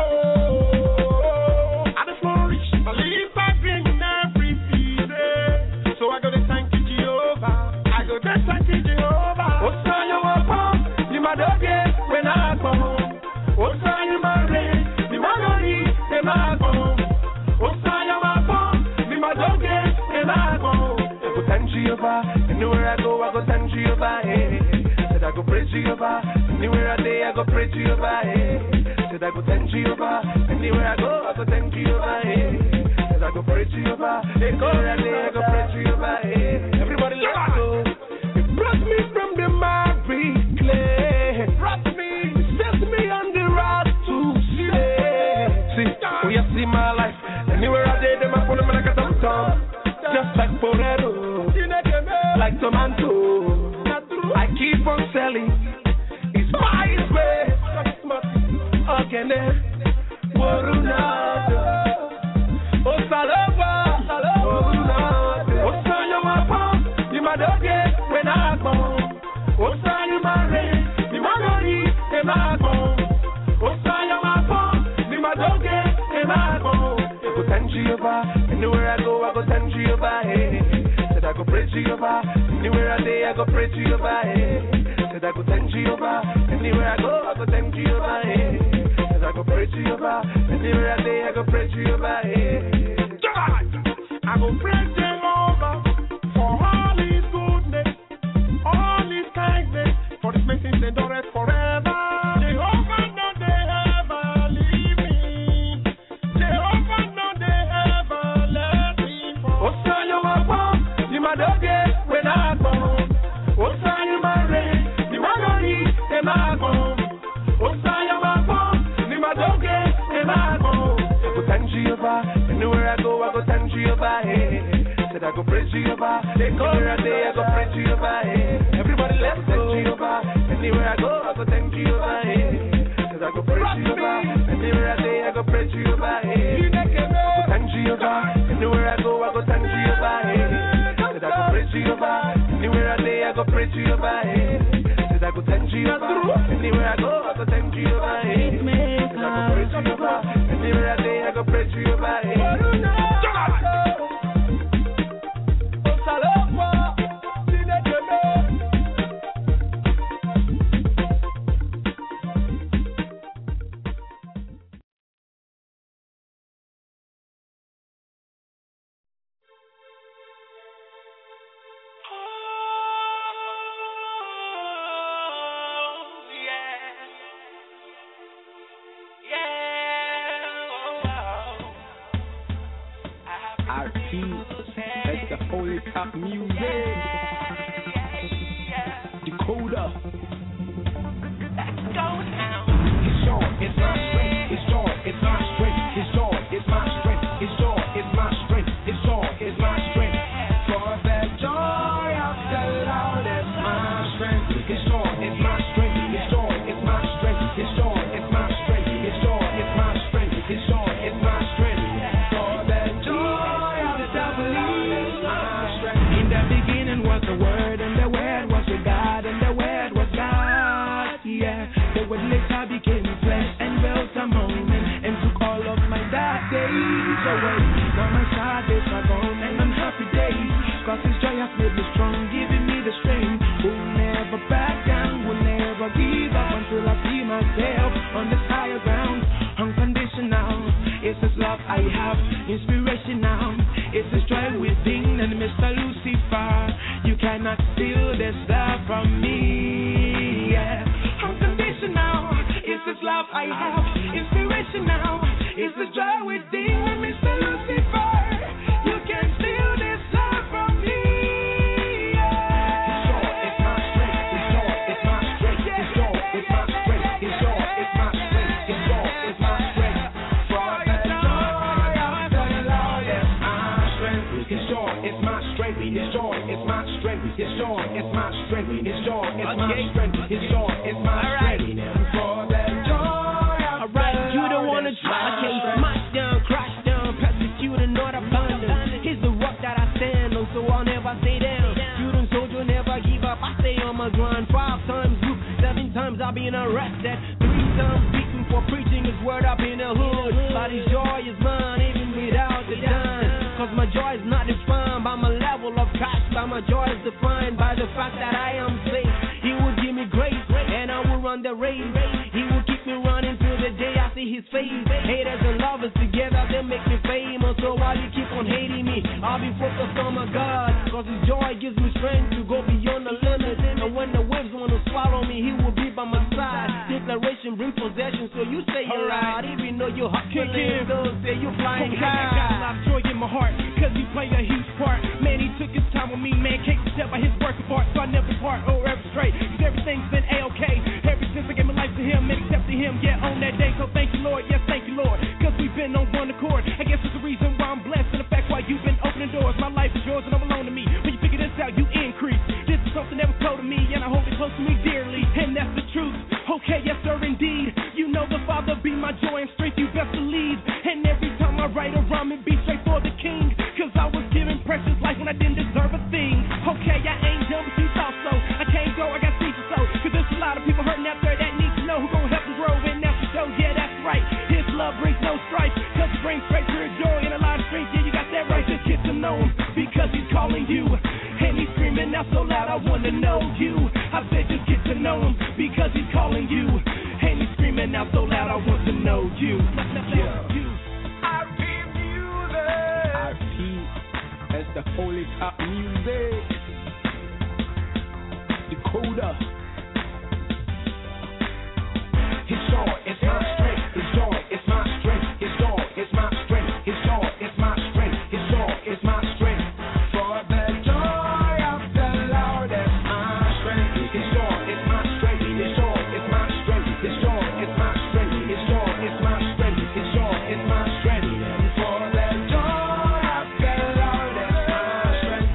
wow. And the flourish, the leaves are green in every season. So I gotta thank you, Jehovah. I gotta thank you, Jehovah. Oh, so you are born, you my dog, when I go. Oh, so you my rain, you my lorry, you my go. Oh, so you my born, you my dog, when I go. I go thank Jehovah. Anywhere I go, I go thank Jehovah. Said I go praise Jehovah. Anywhere I day, I go praise Jehovah. Said I go thank Jehovah. Anywhere I go thank Jehovah. Said I go praise Jehovah. Anywhere I day, I go praise Jehovah. Everybody let's go. It brought me from the miry clay. Brought me, set me on the road to slay. See, we have seen my life. Anywhere I day, them I put them like a tom-tom. Just like Porero, like tomato. I keep on selling. It's my way. Again, Warunado. Oh, Salova. Warunado. Oh, Sayama, you my dog, when I go. Oh, Sayama, you my lorry, and I go. Oh, Sayama, you my dog, and I go. I go thank Jehovah. Anywhere I go thank Jehovah. Said I go praise Jehovah. Anywhere I day, I go praise Jehovah. Said I go thank Jehovah. Anywhere I go thank Jehovah. Said I go praise Jehovah. Anywhere I day, I go praise Jehovah. I go praise Jehovah for all His goodness, all His kindness, for His mercy endureth forever. Jehovah, no they ever leave me. Jehovah, no they ever let me fall. Oh, so you are born, you my dog, when I go. Oh, so you my rain, you my lorry, and I go. Oh, so you are born, you my dog, and I go. I go thank Jehovah, anywhere I go thank Jehovah. Said I go praise Jehovah, anywhere I day, I go praise Jehovah. Everybody let's thank Jehovah, anywhere I go thank Jehovah. Said I go praise Jehovah, anywhere I day, I go praise Jehovah. I go thank Jehovah, anywhere I go thank Jehovah. Said I go praise Jehovah, I go pray to you by said I go thank you by anywhere I go, I go thank you by I go pray to you by anywhere I day, I go pray to you by That's the holy top music. Decoder. Let's go now. It's joy, it's my strength. It's joy, it's my strength. It's joy, it's my strength. It's joy, it's my strength. It's joy, it's my strength. For the joy of the Lord is my strength. It's joy, it's my strength. It's joy, it's my strength. It's joy, it's my strength. It's joy, it's my strength. It's joy, it's my strength. Was the word, and the word was with God, and the word was God. Yeah, the word later became flesh and dwelt among men, and took all of my dark days away. Now my sad days are gone, and I'm happy days, cause His joy has made me strong, giving me the strength. Will never back down, will never give up until I see myself on this higher ground. Unconditional, it's His love I have, inspiration now. It's His joy within, and Mr. Lucifer, you cannot steal this love from me. Yeah. Unconditional, it's His love I have, inspiration now. It's His joy within, and Mr. Lucifer, you can't steal this love from me. Yeah. It's joy, it's my strength. It's joy, it's my strength. It's joy, it's my strength. It's joy, it's my strength. It's joy, it's my strength. For the joy of the Lord is my strength. It's joy, it's my strength. It's joy, it's my strength. It's joy, it's my strength. It's joy, it's my strength. It's joy, it's my strength. For the joy of the Lord. You don't wanna try, okay? Smash down, crash down, persecute and not abandon. He's the rock that I stand on, so I'll never stay down. Student soldier, never give up. I stay on my grind. 5 times group, 7 times I've been arrested. 3 times beaten for preaching His word up in the hood. But His joy is mine, even without the dime. Cause my joy is not defined by my level of cash, but my joy is defined by the fact that I am safe. He will give me grace, and I will run the race. He will keep me running till the day I see His face. Haters and lovers together, they make me famous. So while you keep on hating me, I'll be focused on my God. Cause His joy gives me strength to go beyond the limits. And when the waves want to swallow me, He will be by my side. Declaration bring possession, so you say you're right. Even though you're hot, those say you're flying high. I got a lot of joy in my heart, cause He played a huge part. Man, He took His time with me, man, can't tell by His work of art. So I never part or ever stray, cause everything's been A-OK. Ever since I gave my life to Him and accepted Him, yeah, on that day. So thank you, Lord, yes, thank you, Lord, cause we've been on one accord. I guess it's the reason why I'm blessed, and the fact why you've been opening doors. My life is yours and I'm alone to me. When you figure this out, you increase. This is something that was told to me, and I hold it close to me dearly, and that's the truth. Okay, yes, sir, indeed. You know the Father be my joy and strength, you best believe. And every time I write a rhyme, it be straight for the King, cause I was given precious life when I didn't deserve a thing. Okay, I ain't done what you thought so. I can't go, I got seeds to sow, cause there's a lot of people hurting out there that need to know who gon' help them grow, and that's the show, yeah, that's right. His love brings no strife, cause it brings straight pure joy and a lot of strength, yeah, you got that right. Just get to know Him, because He's calling you, and He's screaming out so loud, I wanna know you. I said just get to know Him, because He's calling you, and He's screaming out so loud, I want to know you. I give you the RP, that's the holy top music. Decoder. His joy is my strength. His joy is my strength. His joy is my strength. His joy is my strength. His joy is my strength. For the joy of the Lord is my strength. His joy is my strength. His joy is my strength. His joy is my strength. His joy is my strength. His joy is my strength. For the joy of the Lord is my strength.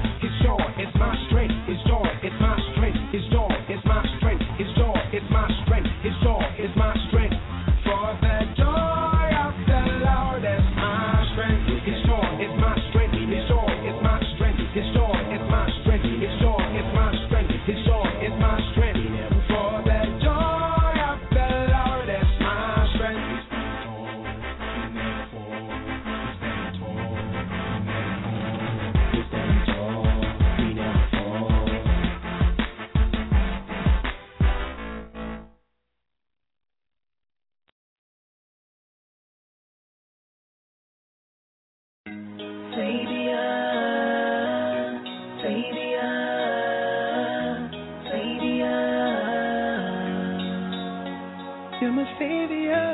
You're my savior.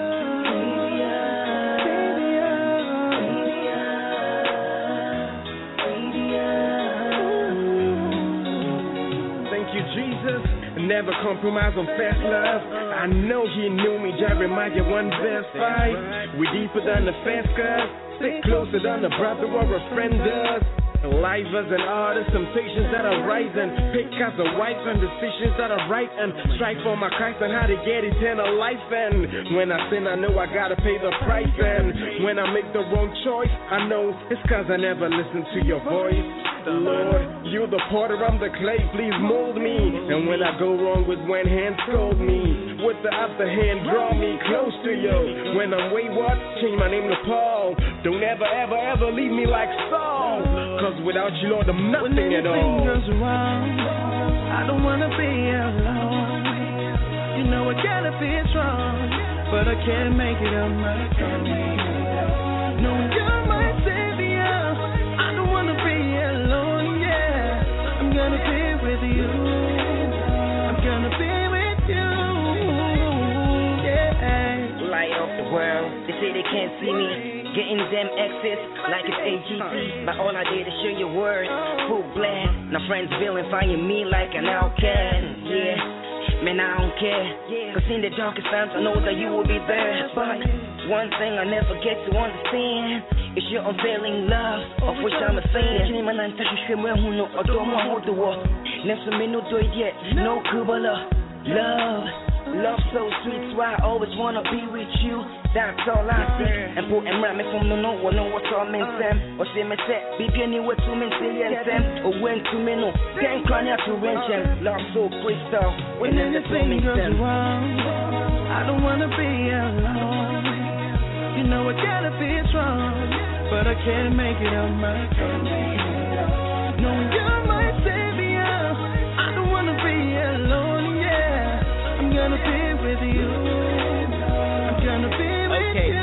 Thank you, Jesus. Never compromise on fast love. I know he knew me, Jeremiah 1 verse 5. We deeper than the fast curve. Stick closer than a brother or a friend does. Livers and artists, temptations that are rising. Pick as a wife and decisions that are right. And strive for my Christ and how to get eternal life. And when I sin, I know I gotta pay the price. And when I make the wrong choice, I know it's cause I never listened to your voice. Lord, you're the potter, I'm the clay, please mold me. And when I go wrong with one hand, scold me. With the other hand, draw me close to you. When I'm wayward, change my name to Paul. Don't ever, ever, ever leave me like Saul. Cause without you, Lord, I'm nothing at all. When anything goes wrong, I don't wanna be alone. You know I gotta be strong, but I can't make it on my own. No, you're my savior. I don't wanna be alone, yeah. I'm gonna be with you. I'm gonna be with you, yeah. Light of the world, they say they can't see me. Getting them exits like it's AGT. But all I did is share your word, full blast. Now friends vilifying me like an outcast. Yeah, man, I don't care. Cause in the darkest times I know that you will be there. But one thing I never get to understand is your unfailing love, of which I'm a fan. No kubala. Love so sweet, so I always wanna be with you. That's all I see. And put and me from no one know what's all meant them. Or say me set, be penny with 2 men them. Or when to me no, then cry to range them. Love so crystal, when anything goes wrong, I don't wanna be alone. You know I gotta be strong, but I can't make it on my own. No, you're my savior. I don't wanna be alone, yeah. I'm gonna be with you. I'm gonna be with you.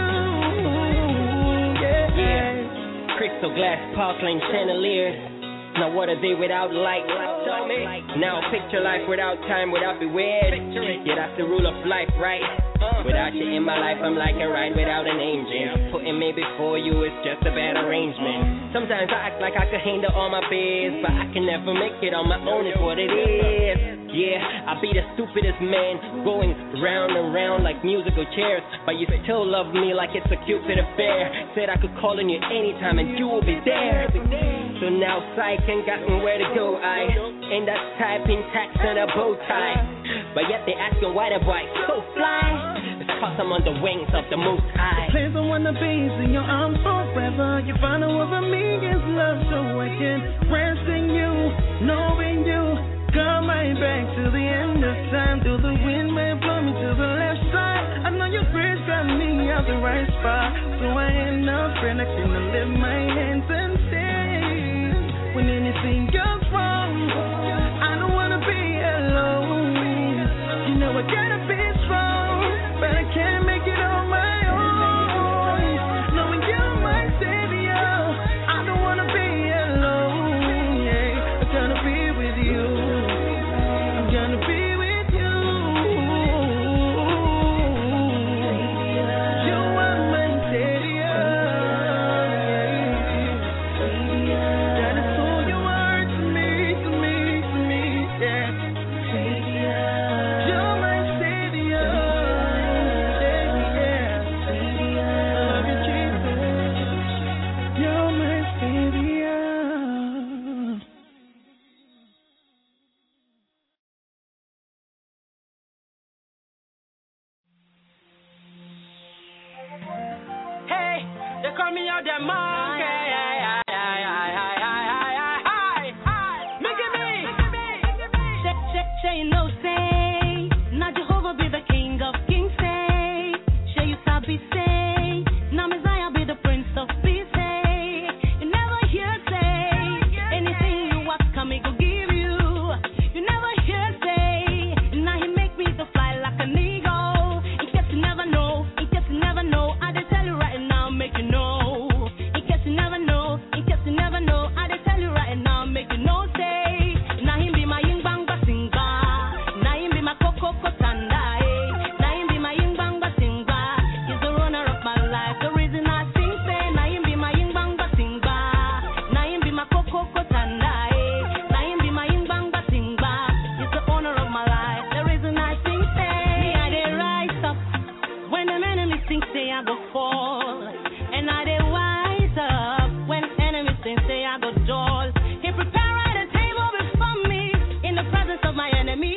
Yeah. Crystal glass, parkland chandelier. Now what are they without light? Now picture life without time, without beware. Yeah, that's the rule of life, right? Without you in my life, I'm like a ride without an engine. Putting me before you is just a bad arrangement. Sometimes I act like I could handle all my biz, but I can never make it on my own, is what it is. Yeah, I be the stupidest man, going round and round like musical chairs. But you still love me like it's a Cupid affair. Said I could call on you anytime and you will be there. So now psych ain't got nowhere to go. I ain't that typing tax and a bow tie. But yet they asking why the boy so fly. It's cause I'm on the wings of the Most High. The place I wanna be is in your arms forever. You find out over me is love, so I can rest in you, knowing you. Come right back to the end of time. Till the wind may blow me to the left side. I know your grace got me at the right spot. So I ain't no friend, I can lift my hands and say, when anything goes wrong, I don't wanna be alone. You know I gotta be strong, but I can't make it on my own. Knowing you're my savior, I don't wanna be alone. Yeah, I'm gonna be with you. Gonna be with you. You are my savior. That is who you are to me, to me, to me. Yeah. You're my savior. Yeah. I love you, Jesus. You're my savior. Hey, they call me out that monkey. Look at me. Say no, say. Now Jehovah be the King of Kings, say. Say you sabi, say. Now Messiah be the Prince of Peace, say. You never hear, say. Anything you ask, come, he go give you. You never hear, say. Now he make me to fly like an eagle. In case you never know, in case you never know. I just tell you right now, make you know. In case you never know, in case you never know. I just tell you right now, make you know, say. Now him be my ying bang basing ba. Now him be my coco cotanda, eh. Now him be my ying go fall. And I dey wise up when enemies think say I go dull. He prepare right a table before me in the presence of my enemies.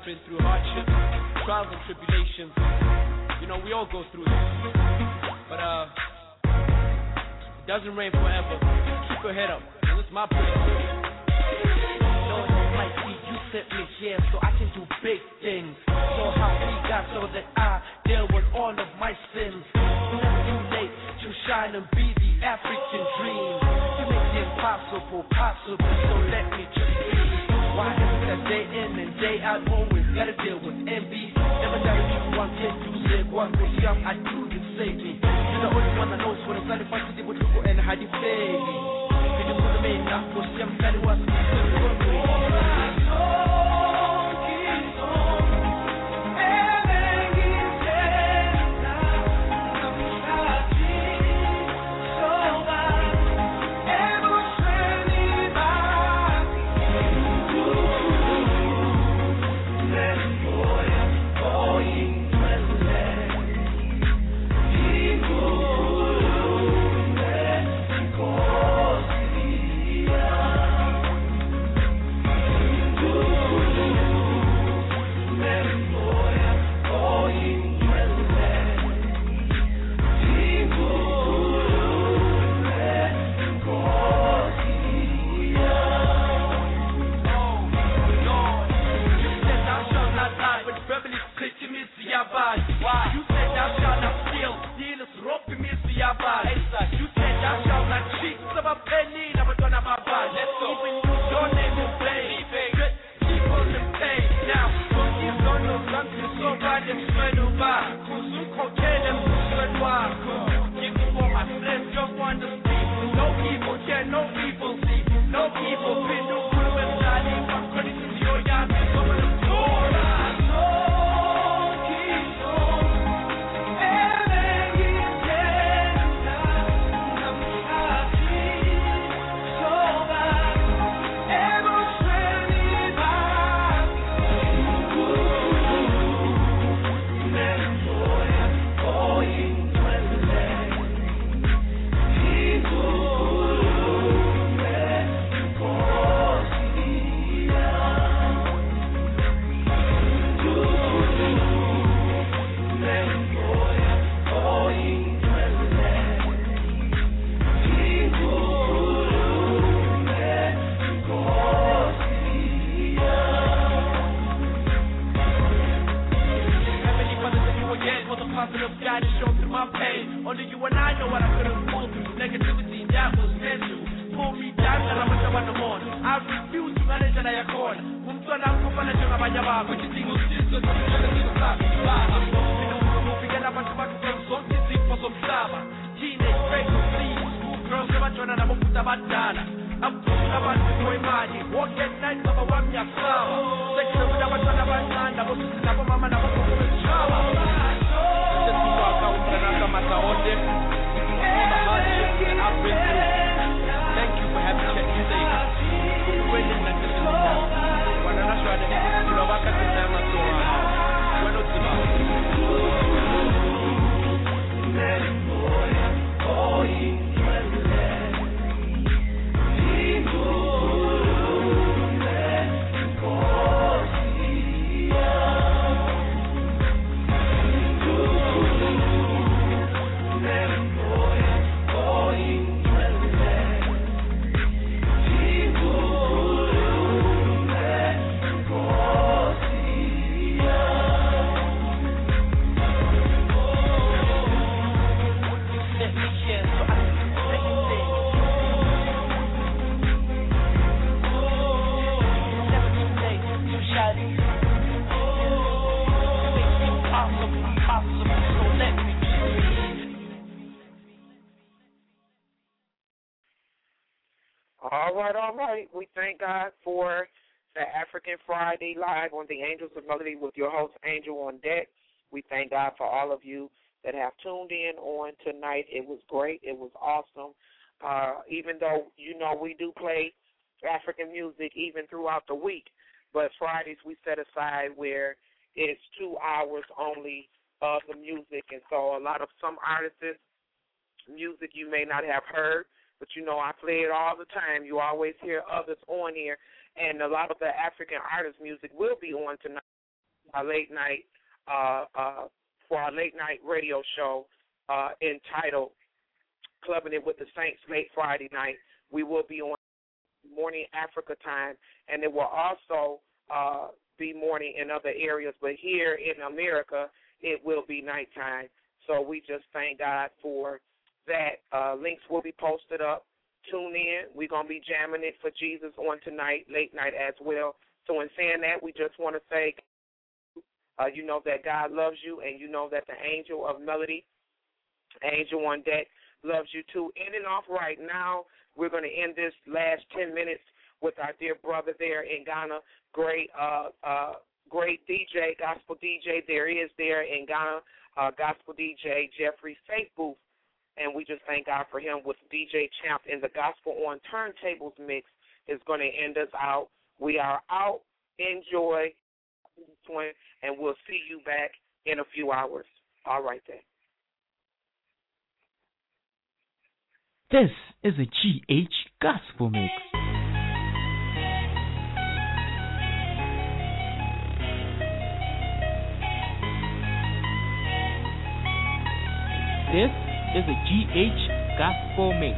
been through hardships, trials and tribulations. You know, we all go through this. But it doesn't rain forever. Keep your head up. This is my prayer. Lord Almighty, you sent me here so I can do big things. So how we got so that I deal with all of my sins. Never too late to shine and be the African dream. You make the impossible possible, so let me just be. Why is it that day in and day out always gotta deal with envy? Never doubt you want to do it, what was young, I do to save me. You're the only one that knows what it's like to do with you and how you feel. Can you put them in, not for some that it was All right. We thank God for the African Friday Live on the Angels of Melody with your host, Angel on Deck. We thank God for all of you that have tuned in on tonight. It was great. It was awesome. Even though, you know, we do play African music even throughout the week, but Fridays we set aside where it's 2 hours only of the music. And so some artists' music you may not have heard, but, you know, I play it all the time. You always hear others on here, and a lot of the African artists' music will be on tonight. our late night radio show entitled Clubbing It with the Saints late Friday night. We will be on morning Africa time, and it will also be morning in other areas, but here in America, it will be nighttime. So we just thank God for that. Links will be posted up. Tune in. We're going to be jamming it for Jesus on tonight, late night as well. So in saying that, we just want to say, you know that God loves you, and you know that the angel of melody, Angel on Deck, loves you too. Ending off right now, we're going to end this last 10 minutes with our dear brother there in Ghana, great DJ, gospel DJ there in Ghana, gospel DJ Jeffrey Faith Booth. And we just thank God for him with DJ Champ in the Gospel on Turntables mix is going to end us out. We are out. Enjoy, and we'll see you back in a few hours. All right, then. This is a GH Gospel Mix. This is a GH Gospel Mix.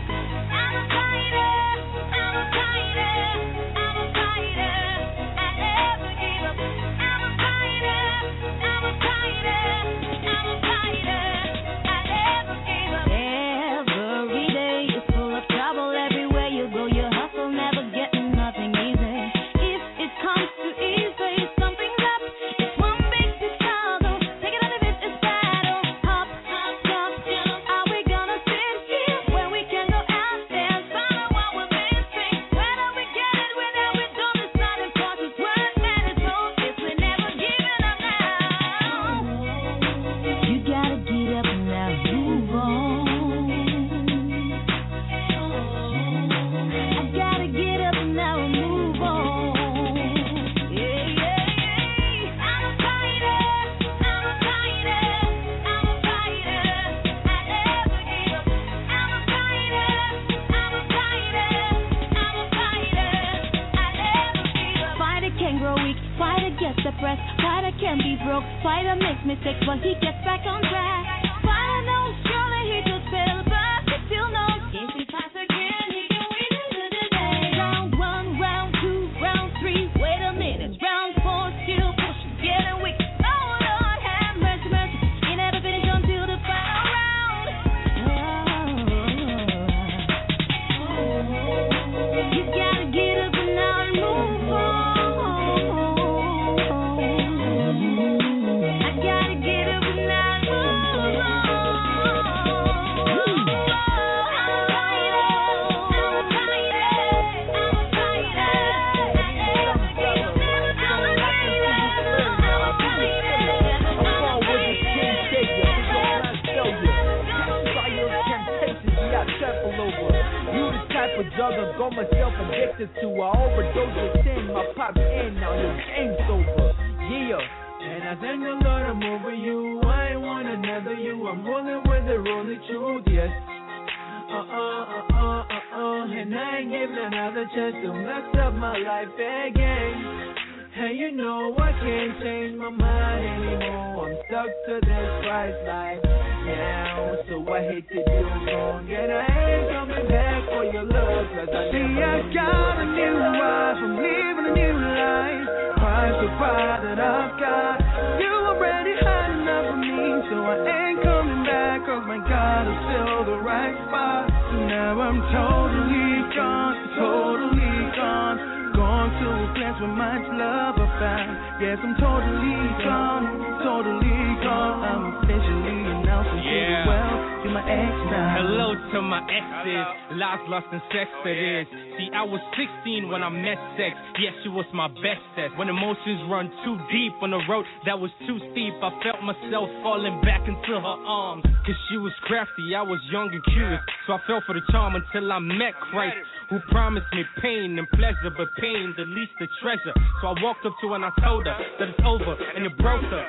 Hello to my exes, lies, lust, and sex it is. See, I was 16 when I met sex. Yes, she was my bestest. When emotions run too deep on the road that was too steep, I felt myself falling back into her arms. Cause she was crafty, I was young and curious. So I fell for the charm until I met Christ, who promised me pain and pleasure, but pain the least the treasure. So I walked up to her and I told her that it's over and it broke her.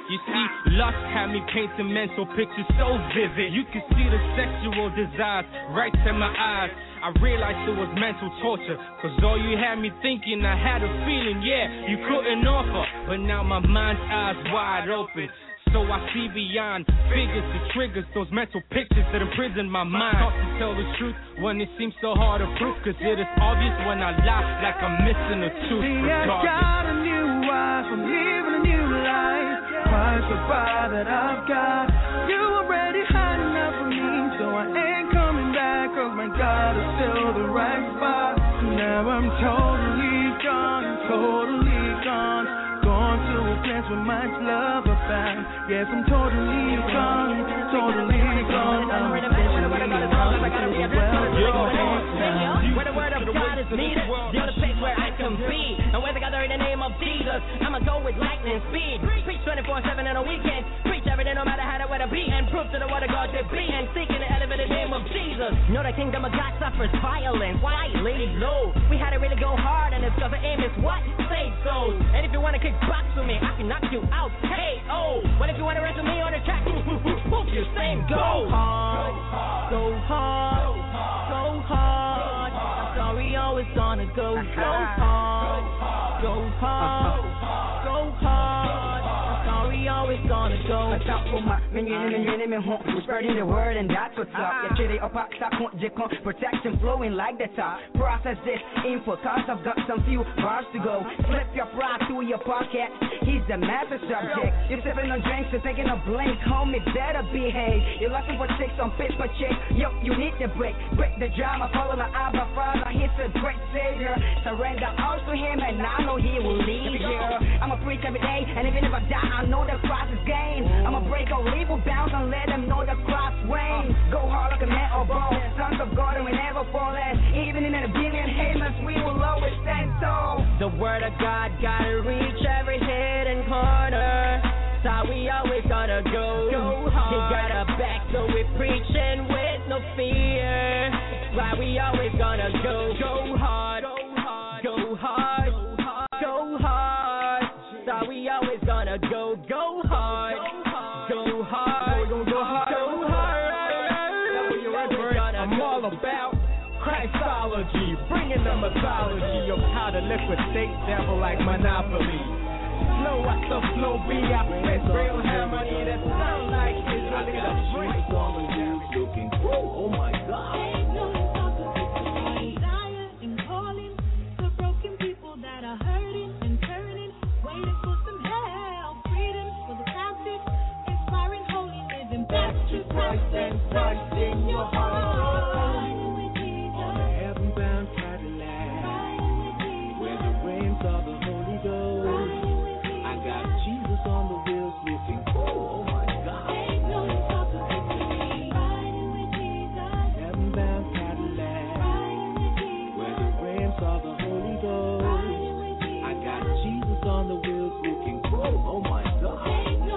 You see, lust had me painting mental pictures so vivid. You could see the sexual desires right to my eyes. I realized it was mental torture, cause all you had me thinking, I had a feeling, yeah, you couldn't offer. But now my mind's eyes wide open, so I see beyond figures to triggers, those mental pictures that imprison my mind. Tough to tell the truth when it seems so hard to prove, cause it is obvious when I lie, like I'm missing a tooth. See, I got a new wife, I'm living a new life. Why's the fire that I've got? You already had enough of me, so I ain't coming back, cause my God is still the right spot. Now I'm totally gone, gone to a place where much love I found. Yes, I'm totally gone, I'm where the word of God is needed, the only place where I can be, and where they gather in the name of Jesus, I'ma go with lightning speed. Preach 24/7 on a weekend, preach every day no matter how the weather be, and prove to the word of God to be, and seek in the elevated name of Jesus. Know the kingdom of God suffers violence, why lay it low? We had to really go hard and discover aim is what? Save souls. And if you wanna kick box with me, I can knock you out, KO. Well, if you wanna wrestle me on the track, move your same, go hard, go hard, go hard. I'm sorry, always gonna go hard, go hard, go hard. I'm sorry, always gonna go. I talk for my men, we're spreading the word and that's what's up. Yeah, today up protection flowing like the top. Process this info, cause I've got some few bars to go. Slip your pride to your pocket. He's the master subject. You're sipping on drinks and taking a blink, homie, better behave. You're looking for chicks on paper chicks. Yo, you need to break the drama. Follow my Abba Father, he's a great savior. Surrender all to him and I know he will lead you. I'ma preach every day, and even if I die, I know the cross is gain. I'ma break all evil bounds and let them know the cross reigns. Go hard like a metal ball, sons of God and we never fall in. Even in a billion haters, we will always stand tall. The word of God gotta reach every hidden corner. So we always gotta go hard. He got a back, so we're preaching with no fear. Why we always gonna go hard, go hard, go hard. So we always gonna go hard, go hard, go hard. I'm all about Christology, bringing the mythology of how to liquidate devil like Monopoly. Flow at the flow be, I spit real harmony that sound like it's really the break. Looking cool, oh my God. Christ and Christ in your heart. On a heaven-bound Cadillac, where the rains of the Holy Ghost. I got Jesus on the wheels looking cool. Oh my God. Heaven-bound Cadillac, where the rains of the Holy Ghost. I got Jesus on the wheels looking cool. Oh my God.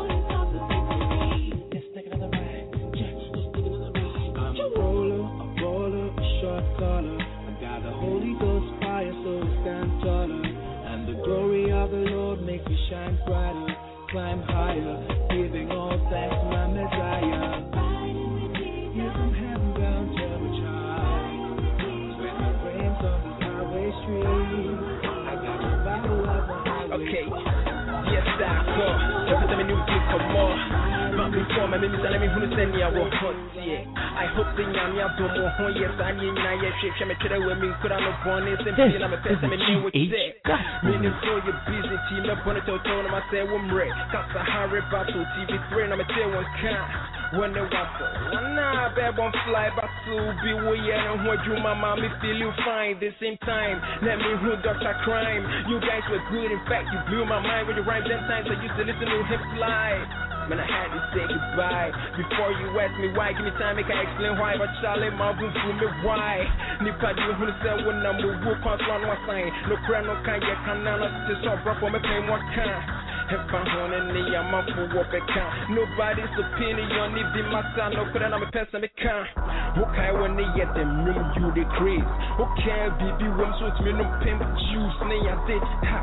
Color. I got the Holy Ghost fire, so we stand taller. And the glory of the Lord makes me shine brighter. Climb higher, giving all thanks to my Messiah. Yes, I'm heaven bound, turbocharged. When the rains on the highway street, I got the battle of the highway. Okay, yes, that's all. Just let me new gift for more. But before my minister, let me send me a walk on. I hope the Yamia Domo, yes, I need my ship. I'm a kid with me, could I not born in something? I'm a person, I'm a name with it. Meaning for your busy team, I'm going to tell them I say, I'm ready. Cause I hurry battle TV3, and I'm a tell one can. When they want to, nah, bad one fly, but so be way and what you, my mommy feel you fine. The same time, let me who Dr. Crime. You guys were good, in fact, you blew my mind when you rhymed 10 times. I used to listen to hip slide. Man, I had to say goodbye. Before you ask me why, give me time, make I explain why. But Charlie, my room for me, why? Nipa, you who say when I'm a wolf, pass one was sign. No crown, no kind, you can't not just so rough for me, pay what can. If I'm on any, I'm up for what I can. Nobody's opinion, if the master, no crown, I'm a person, I can't. Okay, when they get them room, you decrease. Okay, baby, when so it's me, no pimp juice, nay, I did.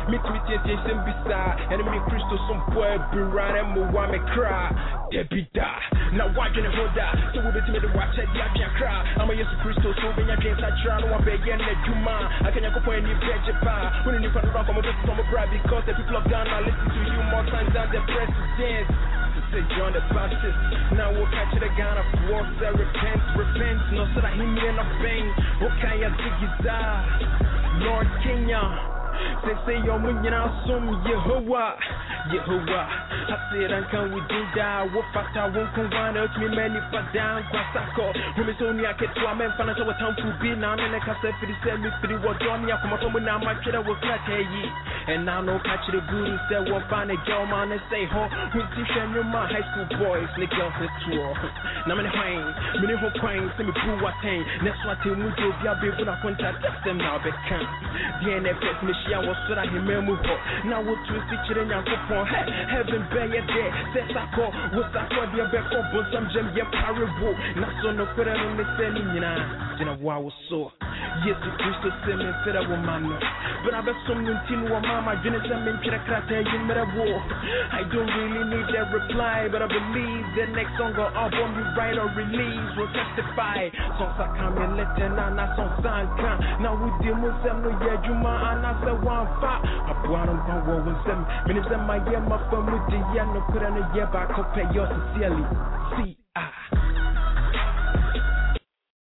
Meet me some beside, and me crystal some boy be right and move me cry. Debbie da. Now why can I hold that? So we bet me the watch at the Akia cry. I'm a yes crystal, so when you can't try no one beg and let you man. I can go for any veggie pie. When you find around, I'm a bit from a bride because the people of Ghana listen to you more times than the president. Say John the Baptist. Now we'll catch the Ghana for say repent. No, so that he mean a bang. Okay, I dig his Lord Kenya. Say yo when you assume Yehovah. I said I can we do that. What factor won't combine us me many for down Kwasako. When it's only I get to a man financial time to be now and I can say for the same me for the word on ya come from now my kid was not hey. And now no catch the guru say one find a girl man and say ho with teaching you my high school boys the girls the tour. Now many hang, many who crying see me prove what thing. Next what you would do be a bit when I contact them now they can't. The NFS me I was so that he may move up. Now we'll twist each other and go heaven bear your day. Says I call, what's that for the back of some gem, yeah, parable. Not so no put it on the sending, you know, wow, so. Yes, the Christo send me for a woman. But I bet some tin or mama, Genesis and Minchakata, you met a war. I don't really need a reply, but I believe the next song or album you write or release will testify. Songs are coming, letting on us on Sanka. Now with the Muslim, no, yeah, Juma, and I said, one fat. I brought them from what was them. Minutes in my year, my phone with the year, no put on a year back, compare yours sincerely. See.